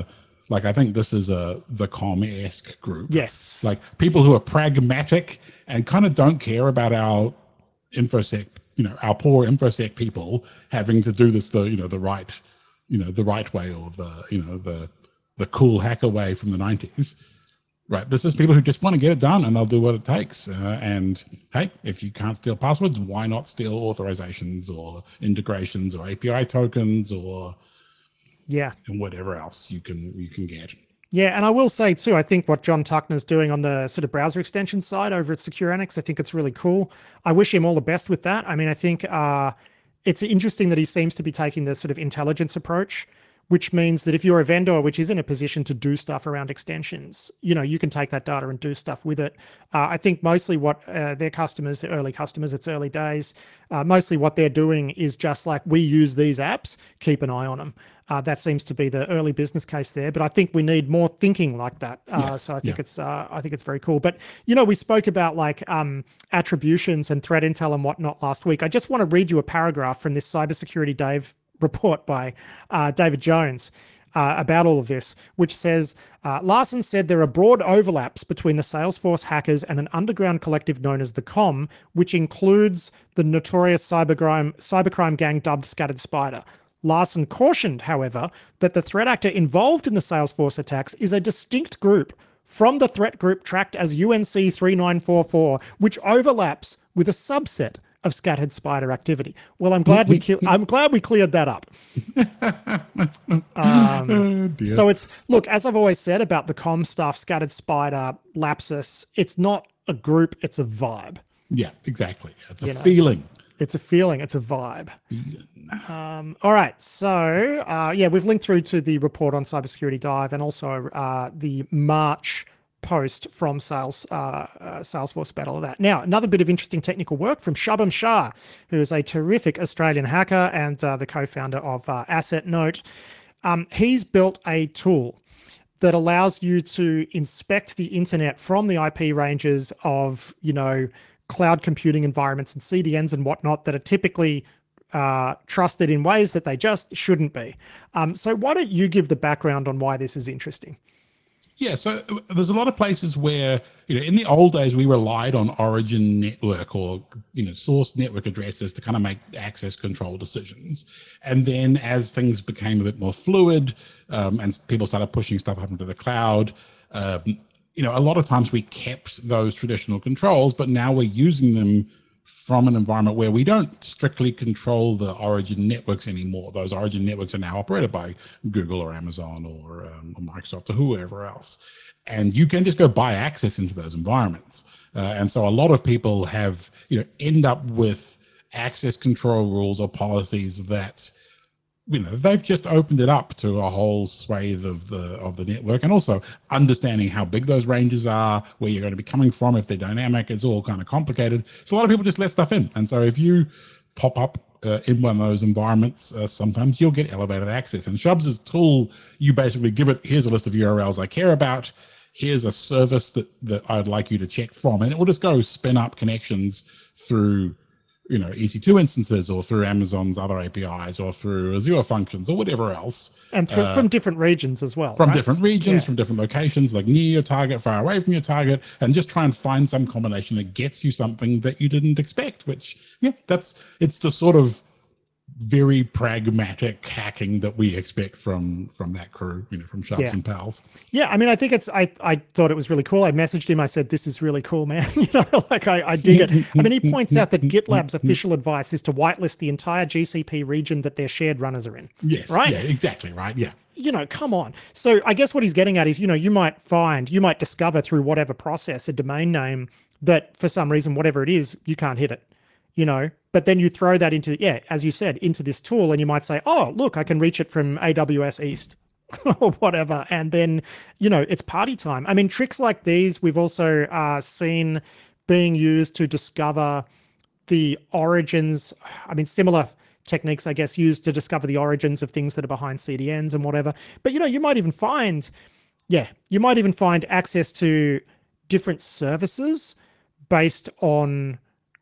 Like, I think this is a the com-esque group. Yes. Like people who are pragmatic and kind of don't care about our infosec, you know, our poor infosec people having to do this the, you know, the right, you know, the right way, or the, you know, the the cool hacker way from the nineties. Right. This is people who just want to get it done, and they'll do what it takes. Uh, and hey, if you can't steal passwords, why not steal authorizations or integrations or A P I tokens or yeah, and whatever else you can you can get. Yeah, and I will say too, I think what John Tuckner's doing on the sort of browser extension side over at SecureAnnex, I think it's really cool. I wish him all the best with that. I mean, I think uh, it's interesting that he seems to be taking this sort of intelligence approach, which means that if you're a vendor which is in a position to do stuff around extensions, you know, you can take that data and do stuff with it. Uh, I think mostly what uh, their customers, their early customers, it's early days, uh, mostly what they're doing is just like, we use these apps, keep an eye on them. Uh, that seems to be the early business case there, but I think we need more thinking like that. Uh, yes, so I think yeah. it's uh, I think it's very cool. But you know, we spoke about like um, attributions and threat intel and whatnot last week. I just want to read you a paragraph from this Cybersecurity Dave report by uh, David Jones uh, about all of this, which says, uh, Larson said there are broad overlaps between the Salesforce hackers and an underground collective known as the Com, which includes the notorious cybercrime, cybercrime gang dubbed Scattered Spider. Larson cautioned, however, that the threat actor involved in the Salesforce attacks is a distinct group from the threat group tracked as U N C three nine four four, which overlaps with a subset of Scattered Spider activity. Well, I'm glad we I'm glad we cleared that up. Um, oh, so it's, look, as I've always said about the Com stuff, Scattered Spider, Lapsus, it's not a group, it's a vibe. Yeah, exactly. It's a You know. feeling. It's a feeling, it's a vibe. Um, all right, so uh, yeah, we've linked through to the report on Cybersecurity Dive and also uh, the March post from Sales, uh, uh, Salesforce about all of that. Now, another bit of interesting technical work from Shubham Shah, who is a terrific Australian hacker and uh, the co-founder of uh, Asset Note. Um, he's built a tool that allows you to inspect the internet from the I P ranges of, you know, cloud computing environments and C D Ns and whatnot that are typically uh, trusted in ways that they just shouldn't be. Um, so why don't you give the background on why this is interesting? Yeah, so there's a lot of places where, you know, in the old days, we relied on origin network or, you know, source network addresses to kind of make access control decisions. And then as things became a bit more fluid um, and people started pushing stuff up into the cloud, um, you know, a lot of times we kept those traditional controls, but now we're using them from an environment where we don't strictly control the origin networks anymore. Those origin networks are now operated by Google or Amazon or, um, or Microsoft or whoever else. And you can just go buy access into those environments. Uh, and so a lot of people have, you know, end up with access control rules or policies that, you know, they've just opened it up to a whole swathe of the of the network, and also understanding how big those ranges are, where you're going to be coming from, if they're dynamic, it's all kind of complicated. So a lot of people just let stuff in. And so if you pop up uh, in one of those environments, uh, sometimes you'll get elevated access. And Shubs' tool, you basically give it, here's a list of U R Ls I care about, here's a service that, that I'd like you to check from, and it will just go spin up connections through, you know, E C two instances or through Amazon's other A P Is or through Azure functions or whatever else. And th- uh, from different regions as well. From right? different regions, yeah. from different locations, like near your target, far away from your target, and just try and find some combination that gets you something that you didn't expect, which, yeah, that's, it's the sort of very pragmatic hacking that we expect from from that crew, you know, from Shubs yeah. and pals. Yeah, I mean, I think it's, I, I thought it was really cool. I messaged him, I said, this is really cool, man. you know, like I, I dig it. I mean, he points out that GitLab's official advice is to whitelist the entire G C P region that their shared runners are in. Yes, right? Yeah, exactly, right, yeah. You know, come on. So I guess what he's getting at is, you know, you might find, you might discover through whatever process, a domain name that for some reason, whatever it is, you can't hit it. You know, but then you throw that into, yeah, as you said, into this tool, and you might say, oh, look, I can reach it from A W S East or whatever. And then, you know, it's party time. I mean, tricks like these, we've also uh, seen being used to discover the origins. I mean, similar techniques, I guess, used to discover the origins of things that are behind C D Ns and whatever. But, you know, you might even find, yeah, you might even find access to different services based on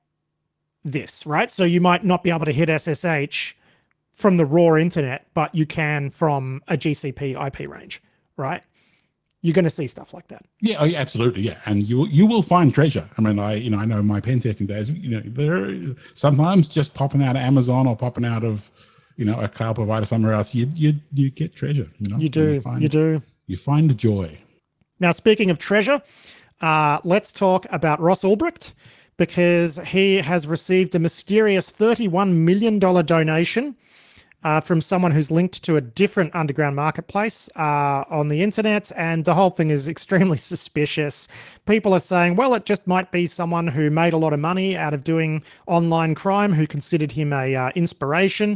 this, right? So you might not be able to hit S S H from the raw internet, but you can from a G C P I P range, right? You're going to see stuff like that. Yeah, oh, yeah, absolutely, yeah, and you you will find treasure. I mean, I you know I know my pen testing days. You know, they're sometimes just popping out of Amazon or popping out of, you know, a cloud provider somewhere else. You you you get treasure. You know, You do, you, find, you do. You find joy. Now, speaking of treasure, uh, let's talk about Ross Ulbricht, because he has received a mysterious thirty-one million dollars donation uh, from someone who's linked to a different underground marketplace uh, on the internet, and the whole thing is extremely suspicious. People are saying, well, it just might be someone who made a lot of money out of doing online crime, who considered him a uh, inspiration.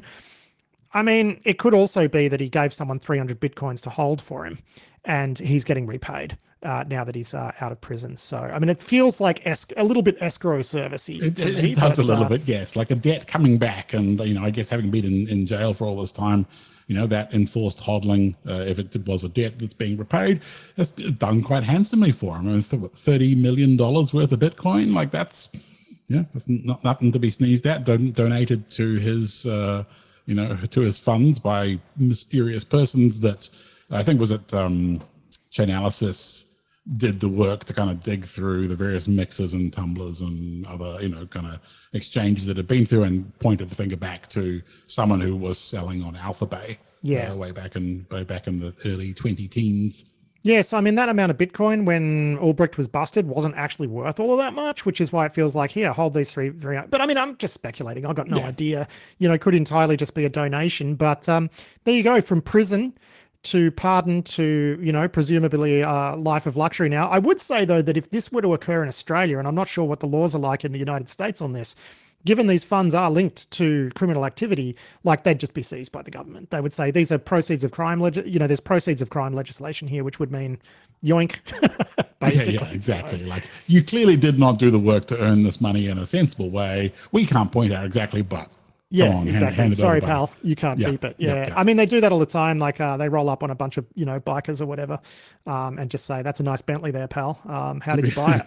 I mean, it could also be that he gave someone three hundred bitcoins to hold for him, and he's getting repaid uh, now that he's uh, out of prison. So, I mean, it feels like es- a little bit escrow servicey. It, to it, me, it does but, a little uh, bit, yes, like a debt coming back, and you know, I guess having been in, in jail for all this time, you know, that enforced hodling, uh, if it was a debt that's being repaid, it's done quite handsomely for him. I mean, thirty million dollars worth of Bitcoin, like that's, yeah, that's not nothing to be sneezed at. Don, donated to his, uh, you know, to his funds by mysterious persons that I think was it um, Chainalysis did the work to kind of dig through the various mixers and tumblers and other, you know, kind of exchanges that had been through, and pointed the finger back to someone who was selling on Alphabay, Yeah. uh, way back in way back in the early twenty teens. Yes, I mean, that amount of Bitcoin when Ulbricht was busted wasn't actually worth all of that much, which is why it feels like, here, hold these three. three but I mean, I'm just speculating. I've got no Yeah. idea. You know, could entirely just be a donation. But um, there you go, from prison to pardon to, you know, presumably uh, life of luxury now. I would say, though, that if this were to occur in Australia, and I'm not sure what the laws are like in the United States on this, given these funds are linked to criminal activity, like they'd just be seized by the government. They would say these are proceeds of crime. Leg- you know, there's proceeds of crime legislation here, which would mean yoink, basically. Yeah, yeah, exactly. So, like, you clearly did not do the work to earn this money in a sensible way. We can't point out exactly, but yeah, come on, hand- exactly. hand it Sorry, over, buddy. pal, you can't Yeah, keep it. yeah, Yeah. yeah. I mean, they do that all the time. Like uh, they roll up on a bunch of, you know, bikers or whatever, um, and just say, "That's a nice Bentley there, pal. Um, how did you buy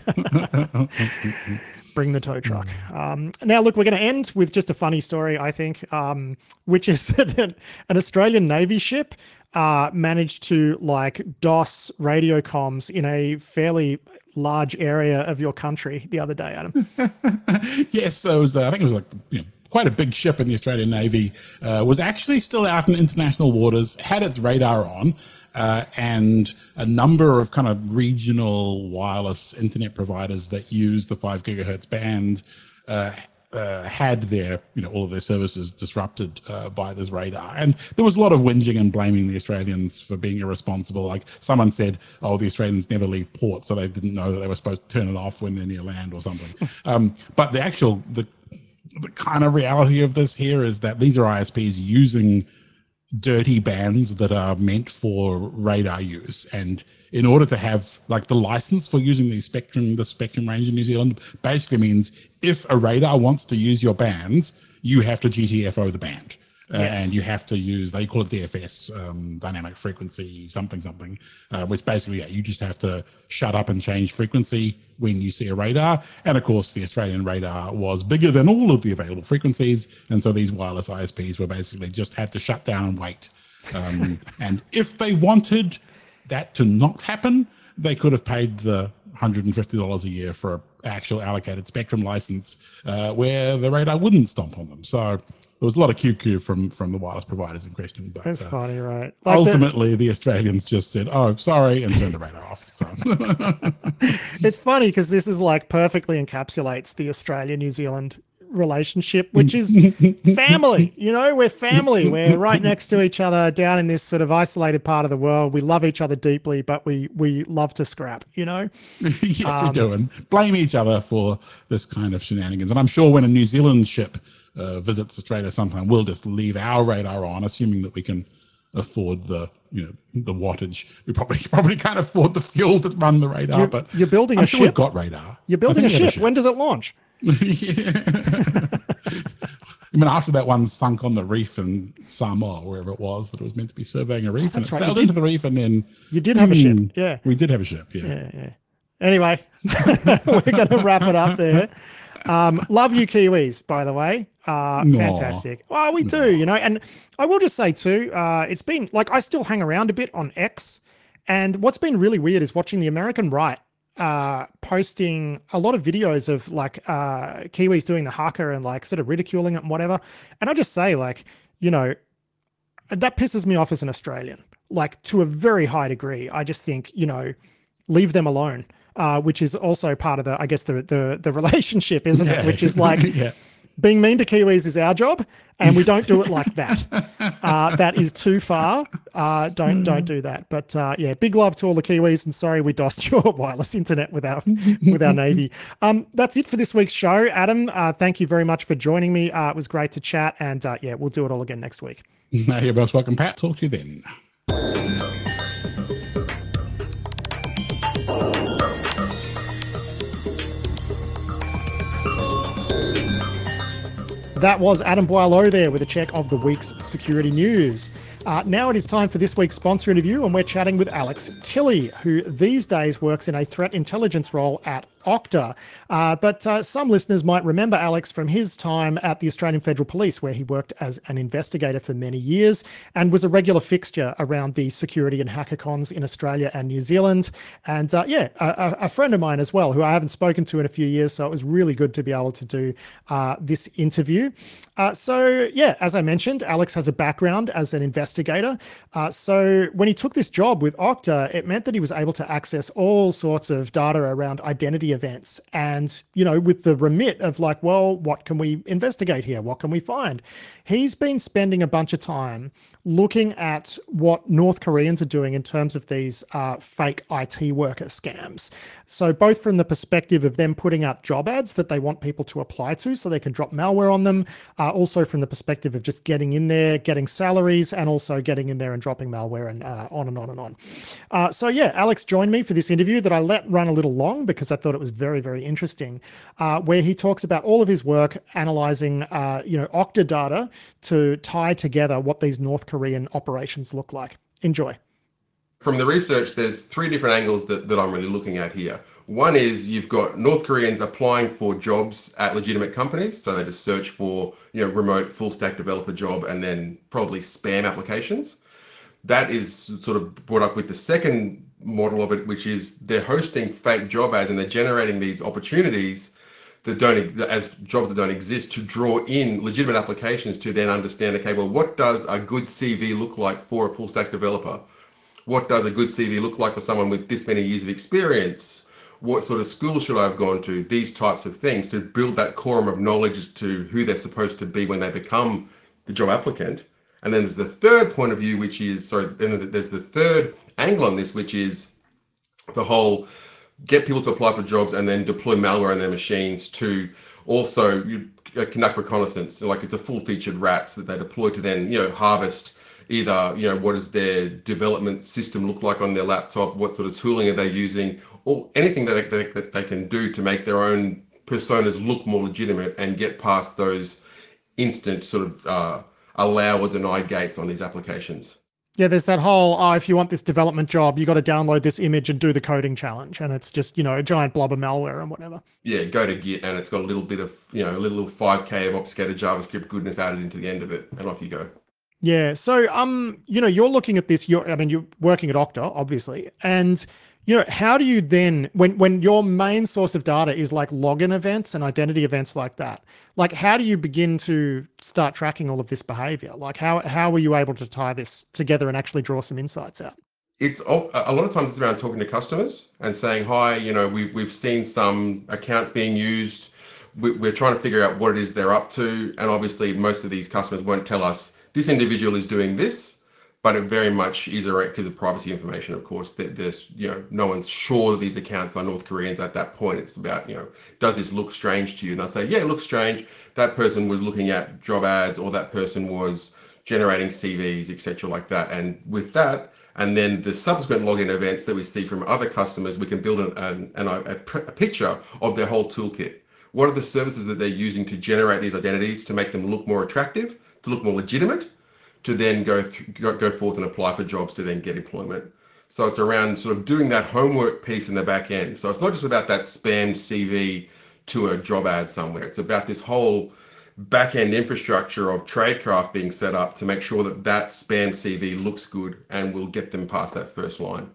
it?" Bring the tow truck. Um, now, look, we're going to end with just a funny story, I think, um, which is that an Australian Navy ship uh, managed to like DOS radio comms in a fairly large area of your country the other day, Adam. Yes, so it was, uh, I think it was like, you know, quite a big ship in the Australian Navy, uh, was actually still out in international waters, had its radar on, uh, and a number of kind of regional wireless internet providers that use the five gigahertz band uh, uh, had their, you know, all of their services disrupted uh, by this radar. And there was a lot of whinging and blaming the Australians for being irresponsible. Like someone said, oh, the Australians never leave port, so they didn't know that they were supposed to turn it off when they're near land or something. um, but the actual, the, the kind of reality of this here is that these are I S Ps using dirty bands that are meant for radar use, and in order to have like the license for using the spectrum the spectrum range in New Zealand basically means if a radar wants to use your bands, you have to G T F O the band. Uh, Yes. and you have to use, they call it D F S, um, dynamic frequency something something, uh, which basically, yeah, you just have to shut up and change frequency when you see a radar. And of course, the Australian radar was bigger than all of the available frequencies, and so these wireless I S Ps were basically just had to shut down and wait. Um, and if they wanted that to not happen, they could have paid the one hundred fifty dollars a year for an actual allocated spectrum license, uh, where the radar wouldn't stomp on them. So there was a lot of Q Q from from the wireless providers in question, but That's uh, funny, right? Like the- ultimately the Australians just said, "Oh, sorry," and turned the radar off. So it's funny because this is like perfectly encapsulates the Australia-New Zealand relationship, which is family. You know, we're family. We're right next to each other down in this sort of isolated part of the world. We love each other deeply, but we we love to scrap, you know? yes, Um, we do, and blame each other for this kind of shenanigans. And I'm sure when a New Zealand ship uh, visits Australia sometime, we'll just leave our radar on, assuming that we can afford the, you know, the wattage. We probably probably can't afford the fuel to run the radar, You're- but you're building I'm a sure ship? We've got radar. You're I building a think we have ship. When does it launch? I mean, after that one sunk on the reef in Samoa, wherever it was, that it was meant to be surveying a reef, and that's it right, you sailed did- into the reef, and then You did have a ship. Hmm, Yeah. we did have a ship. Yeah, Yeah, yeah. Anyway, we're going to wrap it up there. Um, love you, Kiwis, by the way. Uh, Aw. fantastic. Well, we do, you know. And I will just say, too, uh, it's been like I still hang around a bit on X. And what's been really weird is watching the American right uh, posting a lot of videos of like uh, Kiwis doing the haka and like sort of ridiculing it and whatever. And I just say, like, you know, that pisses me off as an Australian, like to a very high degree. I just think, you know, leave them alone, uh, which is also part of the, I guess, the the the relationship, isn't Yeah. it? Which is like Yeah. being mean to Kiwis is our job, and we don't do it like that. Uh, that is too far. Uh, don't don't do that. But uh, yeah, big love to all the Kiwis, and sorry we dosed your wireless internet with our with our Navy. Um, that's it for this week's show. Adam, uh, thank you very much for joining me. Uh, it was great to chat, and uh, yeah, we'll do it all again next week. No, you're most welcome, Pat. Talk to you then. That was Adam Boileau there with a check of the week's security news. Uh, now it is time for this week's sponsor interview, and we're chatting with Alex Tilley, who these days works in a threat intelligence role at Okta. Uh, but uh, some listeners might remember Alex from his time at the Australian Federal Police, where he worked as an investigator for many years and was a regular fixture around the security and hackathons in Australia and New Zealand. And uh, yeah, a, a friend of mine as well, who I haven't spoken to in a few years. So it was really good to be able to do uh, this interview. Uh, so yeah, as I mentioned, Alex has a background as an investigator. Uh, so when he took this job with Okta, it meant that he was able to access all sorts of data around identity events. And, you know, with the remit of like, well, what can we investigate here? What can we find? He's been spending a bunch of time looking at what North Koreans are doing in terms of these uh, fake I T worker scams. So both from the perspective of them putting out job ads that they want people to apply to so they can drop malware on them, uh, also from the perspective of just getting in there, getting salaries, and also getting in there and dropping malware and uh, on and on and on. Uh, so yeah, Alex joined me for this interview that I let run a little long because I thought it was very, very interesting, uh, where he talks about all of his work analyzing, uh, you know, Okta data to tie together what these North Korean operations look like. Enjoy. From the research, there's three different angles that, that I'm really looking at here. One is you've got North Koreans applying for jobs at legitimate companies. So they just search for, you know, remote full stack developer job and then probably spam applications. That is sort of brought up with the second model of it, which is they're hosting fake job ads and they're generating these opportunities that don't, as jobs that don't exist, to draw in legitimate applications to then understand, okay, well, what does a good C V look like for a full stack developer? What does a good C V look like for someone with this many years of experience? What sort of school should I have gone to? These types of things to build that quorum of knowledge as to who they're supposed to be when they become the job applicant. And then there's the third point of view, which is, sorry, then there's the third angle on this, which is the whole get people to apply for jobs and then deploy malware on their machines to also you, uh, conduct reconnaissance. So like it's a full-featured rats that they deploy to then, you know, harvest either, you know, what does their development system look like on their laptop? What sort of tooling are they using? Or anything that they, that they can do to make their own personas look more legitimate and get past those instant sort of uh, allow or deny gates on these applications. Yeah, there's that whole, oh, if you want this development job, you got to download this image and do the coding challenge. And it's just, you know, a giant blob of malware and whatever. Yeah, go to Git and it's got a little bit of, you know, a little five K of obfuscated JavaScript goodness added into the end of it. And off you go. Yeah. So, um, you know, you're looking at this, you're, I mean, you're working at Okta, obviously. And, you know, how do you then, when, when your main source of data is like login events and identity events like that, like how do you begin to start tracking all of this behavior? Like how, how were you able to tie this together and actually draw some insights out? It's all, a lot of times it's around talking to customers and saying, hi, you know, we've, we've seen some accounts being used. We, we're trying to figure out what it is they're up to. And obviously most of these customers won't tell us this individual is doing this, but it very much is around because of privacy information, of course, that there's, you know, no one's sure that these accounts are North Koreans at that point. It's about, you know, does this look strange to you? And they'll say, yeah, it looks strange. That person was looking at job ads or that person was generating C Vs, et cetera, like that. And with that, and then the subsequent login events that we see from other customers, we can build an, an, an, a, a picture of their whole toolkit. What are the services that they're using to generate these identities to make them look more attractive, to look more legitimate, to then go, th- go go forth and apply for jobs to then get employment. So it's around sort of doing that homework piece in the back end. So it's not just about that spammed C V to a job ad somewhere. It's about this whole back end infrastructure of tradecraft being set up to make sure that that spam C V looks good and will get them past that first line.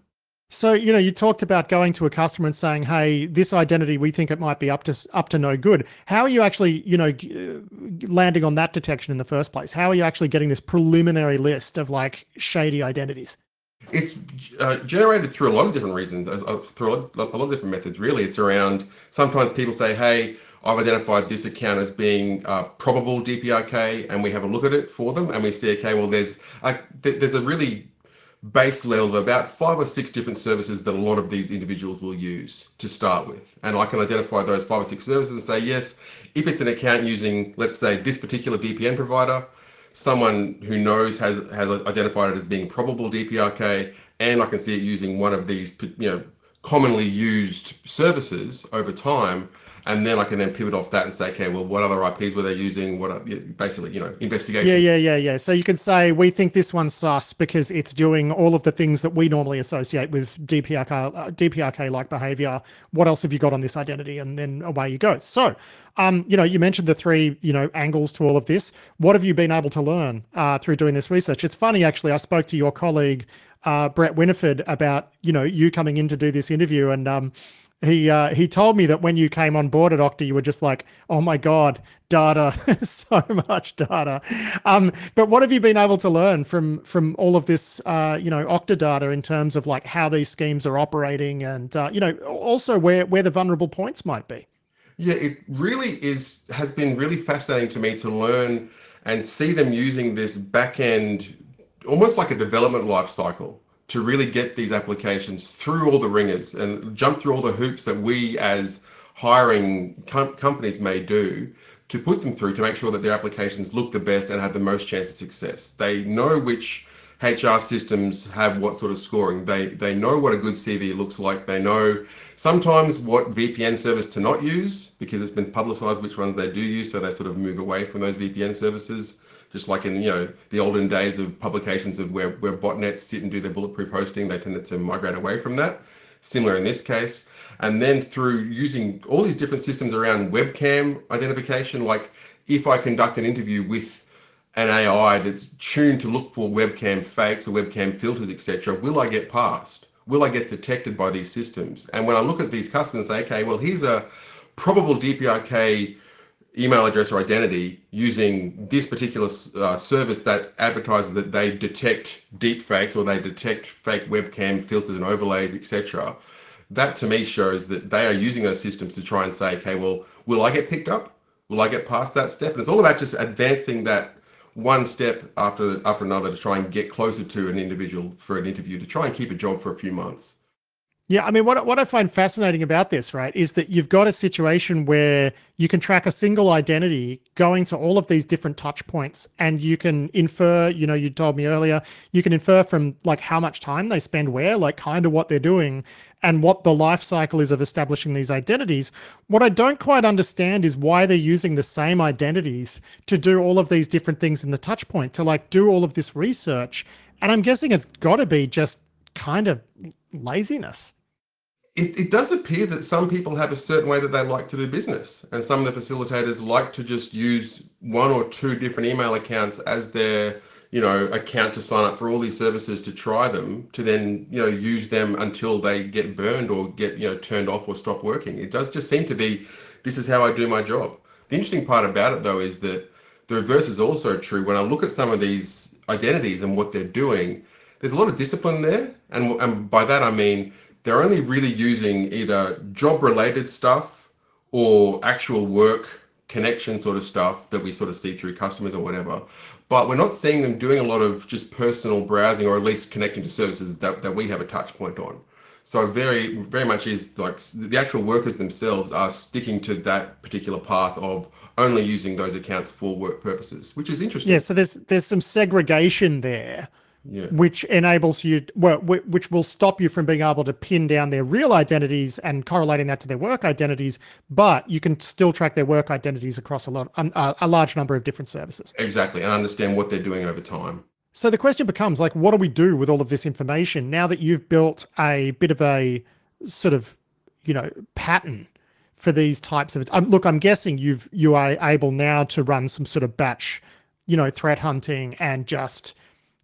So, you know, you talked about going to a customer and saying, "Hey, this identity, we think it might be up to s- up to no good." How are you actually, you know, g- uh, landing on that detection in the first place? How are you actually getting this preliminary list of like shady identities? It's uh, generated through a lot of different reasons, as- uh, through a lot, a lot of different methods, really. It's around, sometimes people say, hey, I've identified this account as being uh, probable D P R K, and we have a look at it for them, and we see, okay, well, there's a, th- there's a really base level of about five or six different services that a lot of these individuals will use to start with. And I can identify those five or six services and say, yes, if it's an account using, let's say, this particular V P N provider, someone who knows has has identified it as being probable D P R K, and I can see it using one of these, you know, commonly used services over time, and then I can then pivot off that and say, okay, well, what other I Ps were they using? What are, basically, you know, Yeah, investigation. yeah, yeah, yeah. So you can say we think this one's sus because it's doing all of the things that we normally associate with D P R K, uh, D P R K-like behavior. What else have you got on this identity? And then away you go. So, um, you know, you mentioned the three, you know, angles to all of this. What have you been able to learn uh, through doing this research? It's funny, actually. I spoke to your colleague uh, Brett Winifred about, you know, you coming in to do this interview, and um, he uh, he told me that when you came on board at Okta, you were just like, oh my God, data, so much data. Um, but what have you been able to learn from from all of this, uh, you know, Okta data in terms of like how these schemes are operating, and uh, you know, also where where the vulnerable points might be? Yeah, it really is, has been really fascinating to me to learn and see them using this back end, almost like a development life cycle, to really get these applications through all the ringers and jump through all the hoops that we as hiring com- companies may do to put them through to make sure that their applications look the best and have the most chance of success. They know which H R systems have what sort of scoring. They they know what a good C V looks like. They know sometimes what V P N service to not use because it's been publicized which ones they do use, so they sort of move away from those V P N services. Just like in, you know, the olden days of publications of where, where botnets sit and do their bulletproof hosting, they tended to migrate away from that. Similar in this case. And then through using all these different systems around webcam identification, like if I conduct an interview with an A I that's tuned to look for webcam fakes or webcam filters, et cetera, will I get passed? Will I get detected by these systems? And when I look at these customers and say, okay, well, here's a probable D P R K email address or identity using this particular uh, service that advertises that they detect deep fakes or they detect fake webcam filters and overlays, et cetera. That to me shows that they are using those systems to try and say, okay, well, will I get picked up? Will I get past that step? And it's all about just advancing that one step after after another to try and get closer to an individual for an interview, to try and keep a job for a few months. Yeah, I mean, what what I find fascinating about this, right, is that you've got a situation where you can track a single identity going to all of these different touch points, and you can infer, you know, you told me earlier, you can infer from like how much time they spend where, like kind of what they're doing, and what the life cycle is of establishing these identities. What I don't quite understand is why they're using the same identities to do all of these different things in the touch point, to like do all of this research. And I'm guessing it's got to be just kind of laziness. It, it does appear that some people have a certain way that they like to do business, and some of the facilitators like to just use one or two different email accounts as their, you know, account to sign up for all these services, to try them, to then, you know, use them until they get burned or get, you know, turned off or stop working. It does just seem to be, this is how I do my job. The interesting part about it, though, is that the reverse is also true. When I look at some of these identities and what they're doing, there's a lot of discipline there, and, and by that I mean they're only really using either job related stuff or actual work connection sort of stuff that we sort of see through customers or whatever. But we're not seeing them doing a lot of just personal browsing, or at least connecting to services that, that we have a touch point on. So very, very much is like the actual workers themselves are sticking to that particular path of only using those accounts for work purposes, which is interesting. Yeah, so there's there's some segregation there, Yeah. which enables you, well, wh- which will stop you from being able to pin down their real identities and correlating that to their work identities, but you can still track their work identities across a lot, a, a large number of different services. Exactly, and understand what they're doing over time. So the question becomes, like, what do we do with all of this information now that you've built a bit of a sort of, you know, pattern for these types of, um, look, I'm guessing you've, you are able now to run some sort of batch, you know, threat hunting and just,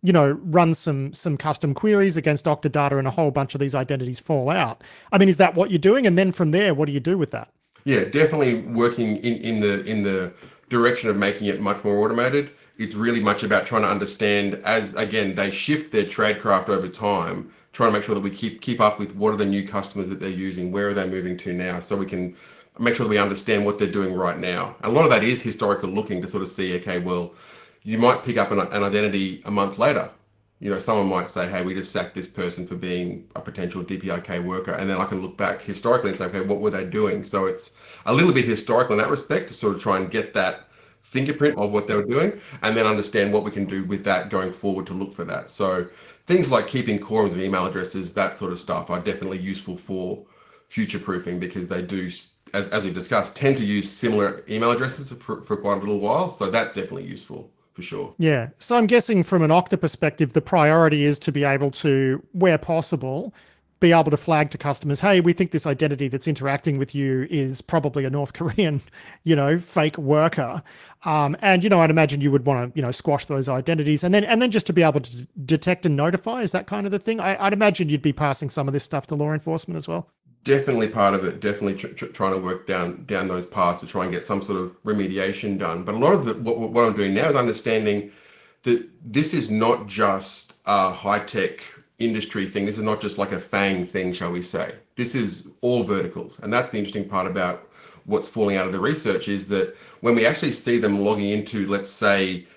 you know, run some some custom queries against Okta and a whole bunch of these identities fall out. I mean, is that what you're doing? And then from there, what do you do with that? Yeah, definitely working in, in the in the direction of making it much more automated. It's really much about trying to understand as, again, they shift their tradecraft over time, trying to make sure that we keep keep up with what are the new customers that they're using, where are they moving to now, so we can make sure that we understand what they're doing right now. A lot of that is historical looking to sort of see, okay, well, you might pick up an, an identity a month later. You know, someone might say, hey, we just sacked this person for being a potential D P I K worker. And then I can look back historically and say, okay, what were they doing? So it's a little bit historical in that respect to sort of try and get that fingerprint of what they were doing and then understand what we can do with that going forward to look for that. So things like keeping quorums of email addresses, that sort of stuff are definitely useful for future proofing because they do, as, as we've discussed, tend to use similar email addresses for, for quite a little while. So that's definitely useful. For sure. Yeah. So I'm guessing from an Okta perspective, the priority is to be able to, where possible, be able to flag to customers, hey, we think this identity that's interacting with you is probably a North Korean, you know, fake worker. Um, and, you know, I'd imagine you would want to, you know, squash those identities and then and then just to be able to detect and notify, is that kind of the thing? I, I'd imagine you'd be passing some of this stuff to law enforcement as well. Definitely part of it. Definitely tr tr trying to work down down those paths to try and get some sort of remediation done. But a lot of the, what, what I'm doing now is understanding that this is not just a high-tech industry thing. This is not just like a FANG thing, shall we say. This is all verticals. And that's the interesting part about what's falling out of the research is that when we actually see them logging into, let's say,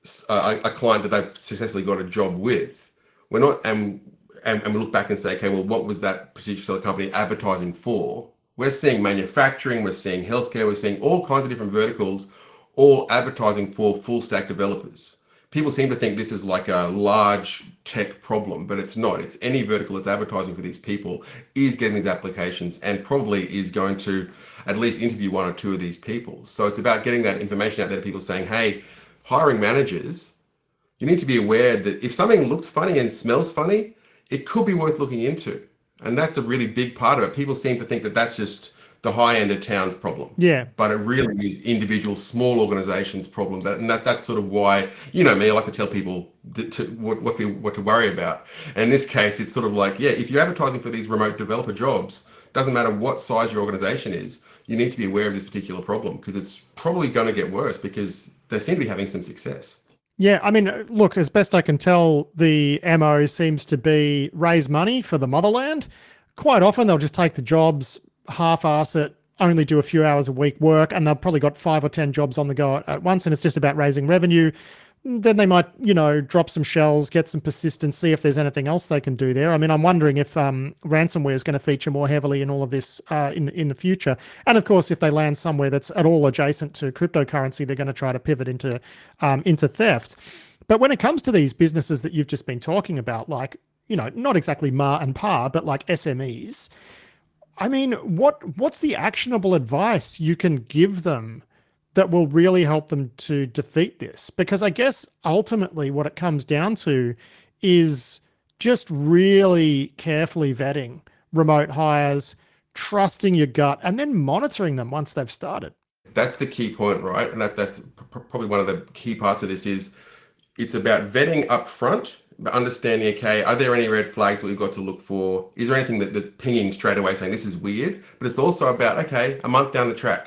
a, a client that they've successfully got a job with, we're not... and And, and we look back and say, okay, well, what was that particular company advertising for? We're seeing manufacturing, we're seeing healthcare, we're seeing all kinds of different verticals, all advertising for full stack developers. People seem to think this is like a large tech problem, but it's not. It's any vertical that's advertising for these people is getting these applications and probably is going to at least interview one or two of these people. So it's about getting that information out there to people saying, hey, hiring managers, you need to be aware that if something looks funny and smells funny, it could be worth looking into. And that's a really big part of it. People seem to think that that's just the high end of town's problem. Yeah. But it really is individual small organizations problem. That, and that, that's sort of why, you know me, I like to tell people that to, what, what, we, what to worry about. And in this case, it's sort of like, yeah, if you're advertising for these remote developer jobs, doesn't matter what size your organization is, you need to be aware of this particular problem because it's probably going to get worse because they seem to be having some success. Yeah, I mean, look, as best I can tell, the M O seems to be raise money for the motherland. Quite often they'll just take the jobs, half-ass it, only do a few hours a week work, and they've probably got five or ten jobs on the go at, at once, and it's just about raising revenue. Then they might, you know, drop some shells, get some persistence, see if there's anything else they can do there. I mean, I'm wondering if um, ransomware is going to feature more heavily in all of this uh, in, in the future. And of course, if they land somewhere that's at all adjacent to cryptocurrency, they're going to try to pivot into, um, into theft. But when it comes to these businesses that you've just been talking about, like, you know, not exactly Ma and Pa, but like S M Es, I mean, what what's the actionable advice you can give them that will really help them to defeat this? Because I guess ultimately what it comes down to is just really carefully vetting remote hires, trusting your gut, and then monitoring them once they've started. That's the key point, right? And that, that's probably one of the key parts of this is it's about vetting up front, but understanding, okay, are there any red flags that we've got to look for? Is there anything that, that's pinging straight away saying this is weird? But it's also about, okay, a month down the track,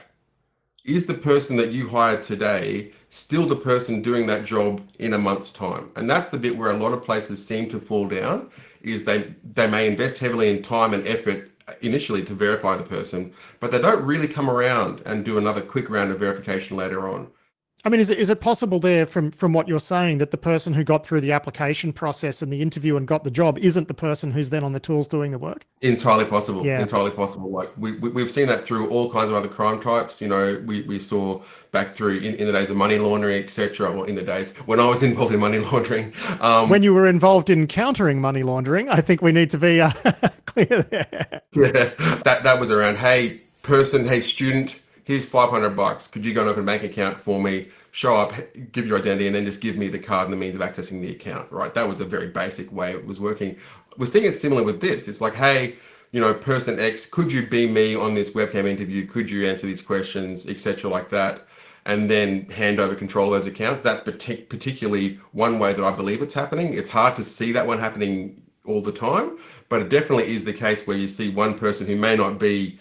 is the person that you hired today still the person doing that job in a month's time? And that's the bit where a lot of places seem to fall down, is they, they may invest heavily in time and effort initially to verify the person, but they don't really come around and do another quick round of verification later on. I mean, is it, is it possible there from, from what you're saying that the person who got through the application process and the interview and got the job isn't the person who's then on the tools doing the work? Entirely possible. Yeah. Entirely possible. Like we, we, we've seen that through all kinds of other crime types. You know, we, we saw back through in, in the days of money laundering, et cetera. Well, in the days when I was involved in money laundering. Um, when you were involved in countering money laundering, I think we need to be uh, clear there. Yeah, that, that was around, hey, person, hey, student, here's five hundred bucks. Could you go and open a bank account for me? Show up, give your identity, and then just give me the card and the means of accessing the account, right? That was a very basic way it was working. We're seeing it similar with this. It's like, hey, you know, person X, could you be me on this webcam interview? Could you answer these questions, et cetera, like that? and then hand over control of those accounts. That's partic- particularly one way that I believe it's happening. It's hard to see that one happening all the time, but it definitely is the case where you see one person who may not be,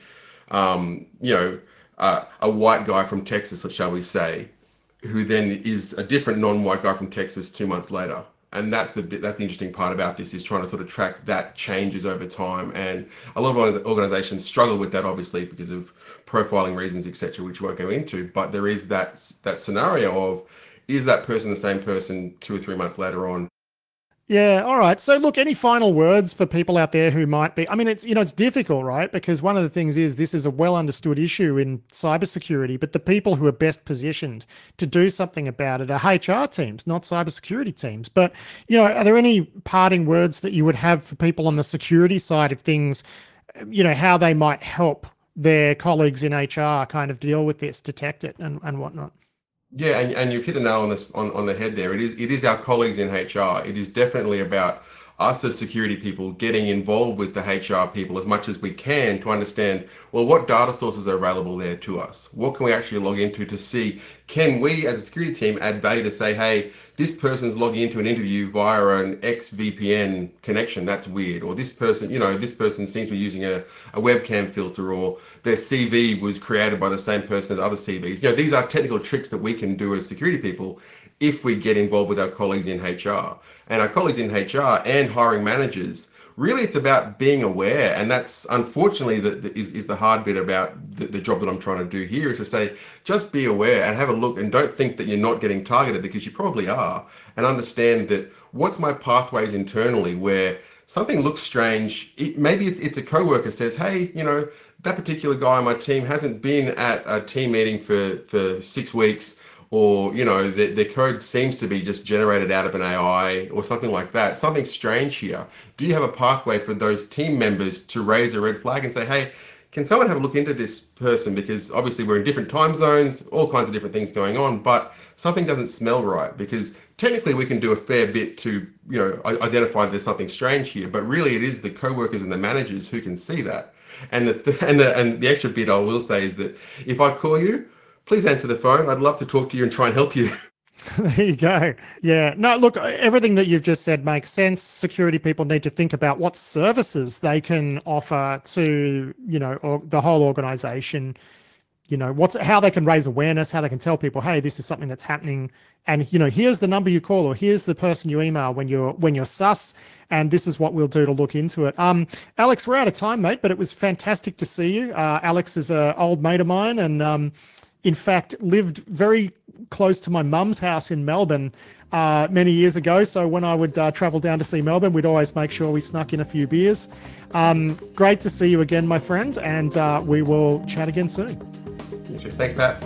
um, you know, uh, a white guy from Texas, shall we say, who then is a different non-white guy from Texas two months later. And that's the that's the interesting part about this, is trying to sort of track that changes over time. And a lot of organizations struggle with that, obviously, because of profiling reasons, et cetera, which we won't go into. But there is that that scenario of, is that person the same person two or three months later on? Yeah. All right. So look, any final words for people out there who might be, I mean, it's, you know, it's difficult, right? Because one of the things is this is a well understood issue in cybersecurity, but the people who are best positioned to do something about it are H R teams, not cybersecurity teams. But, you know, are there any parting words that you would have for people on the security side of things, you know, how they might help their colleagues in H R kind of deal with this, detect it and, and whatnot? Yeah, and, and you've hit the nail on this on, on the head there. It is it is our colleagues in H R. It is definitely about us as security people getting involved with the H R people as much as we can to understand, well, what data sources are available there to us? What can we actually log into to see, can we as a security team add value to say, hey, this person's logging into an interview via an X V P N connection, that's weird. Or this person, you know, this person seems to be using a, a webcam filter, or their C V was created by the same person as other C Vs. You know, these are technical tricks that we can do as security people if we get involved with our colleagues in H R. And our colleagues in H R and hiring managers, really it's about being aware. And that's unfortunately the, the, is, is the hard bit about the, the job that I'm trying to do here, is to say, just be aware and have a look, and don't think that you're not getting targeted, because you probably are. And understand that, what's my pathways internally where something looks strange. It, maybe it's, it's a coworker says, hey, you know, that particular guy on my team hasn't been at a team meeting for, for six weeks. Or, you know, the, the code seems to be just generated out of an A I or something like that. Something strange here. Do you have a pathway for those team members to raise a red flag and say, hey, can someone have a look into this person? Because obviously we're in different time zones, all kinds of different things going on, but something doesn't smell right. Because technically we can do a fair bit to, you know, identify there's something strange here, but really it is the co-workers and the managers who can see that. And the, th- and the, and the extra bit I will say is that if I call you, please answer the phone. I'd love to talk to you and try and help you. There you go. Yeah. No, look, everything that you've just said makes sense. Security people need to think about what services they can offer to, you know, or the whole organization. You know, what's how they can raise awareness, how they can tell people, hey, this is something that's happening. And, you know, here's the number you call, or here's the person you email when you're when you're sus, and this is what we'll do to look into it. Um, Alex, we're out of time, mate, but it was fantastic to see you. Uh, Alex is an old mate of mine, and um, in fact, lived very close to my mum's house in Melbourne uh, many years ago. So when I would uh, travel down to see Melbourne, we'd always make sure we snuck in a few beers. Um, great to see you again, my friend, and uh, we will chat again soon. You too. Thanks, Pat.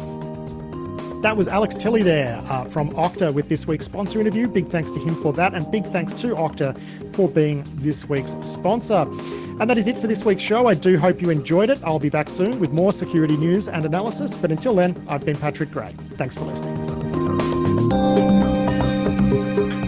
That was Alex Tilley there uh, from Okta with this week's sponsor interview. Big thanks to him for that, and big thanks to Okta for being this week's sponsor. And that is it for this week's show. I do hope you enjoyed it. I'll be back soon with more security news and analysis. But until then, I've been Patrick Gray. Thanks for listening.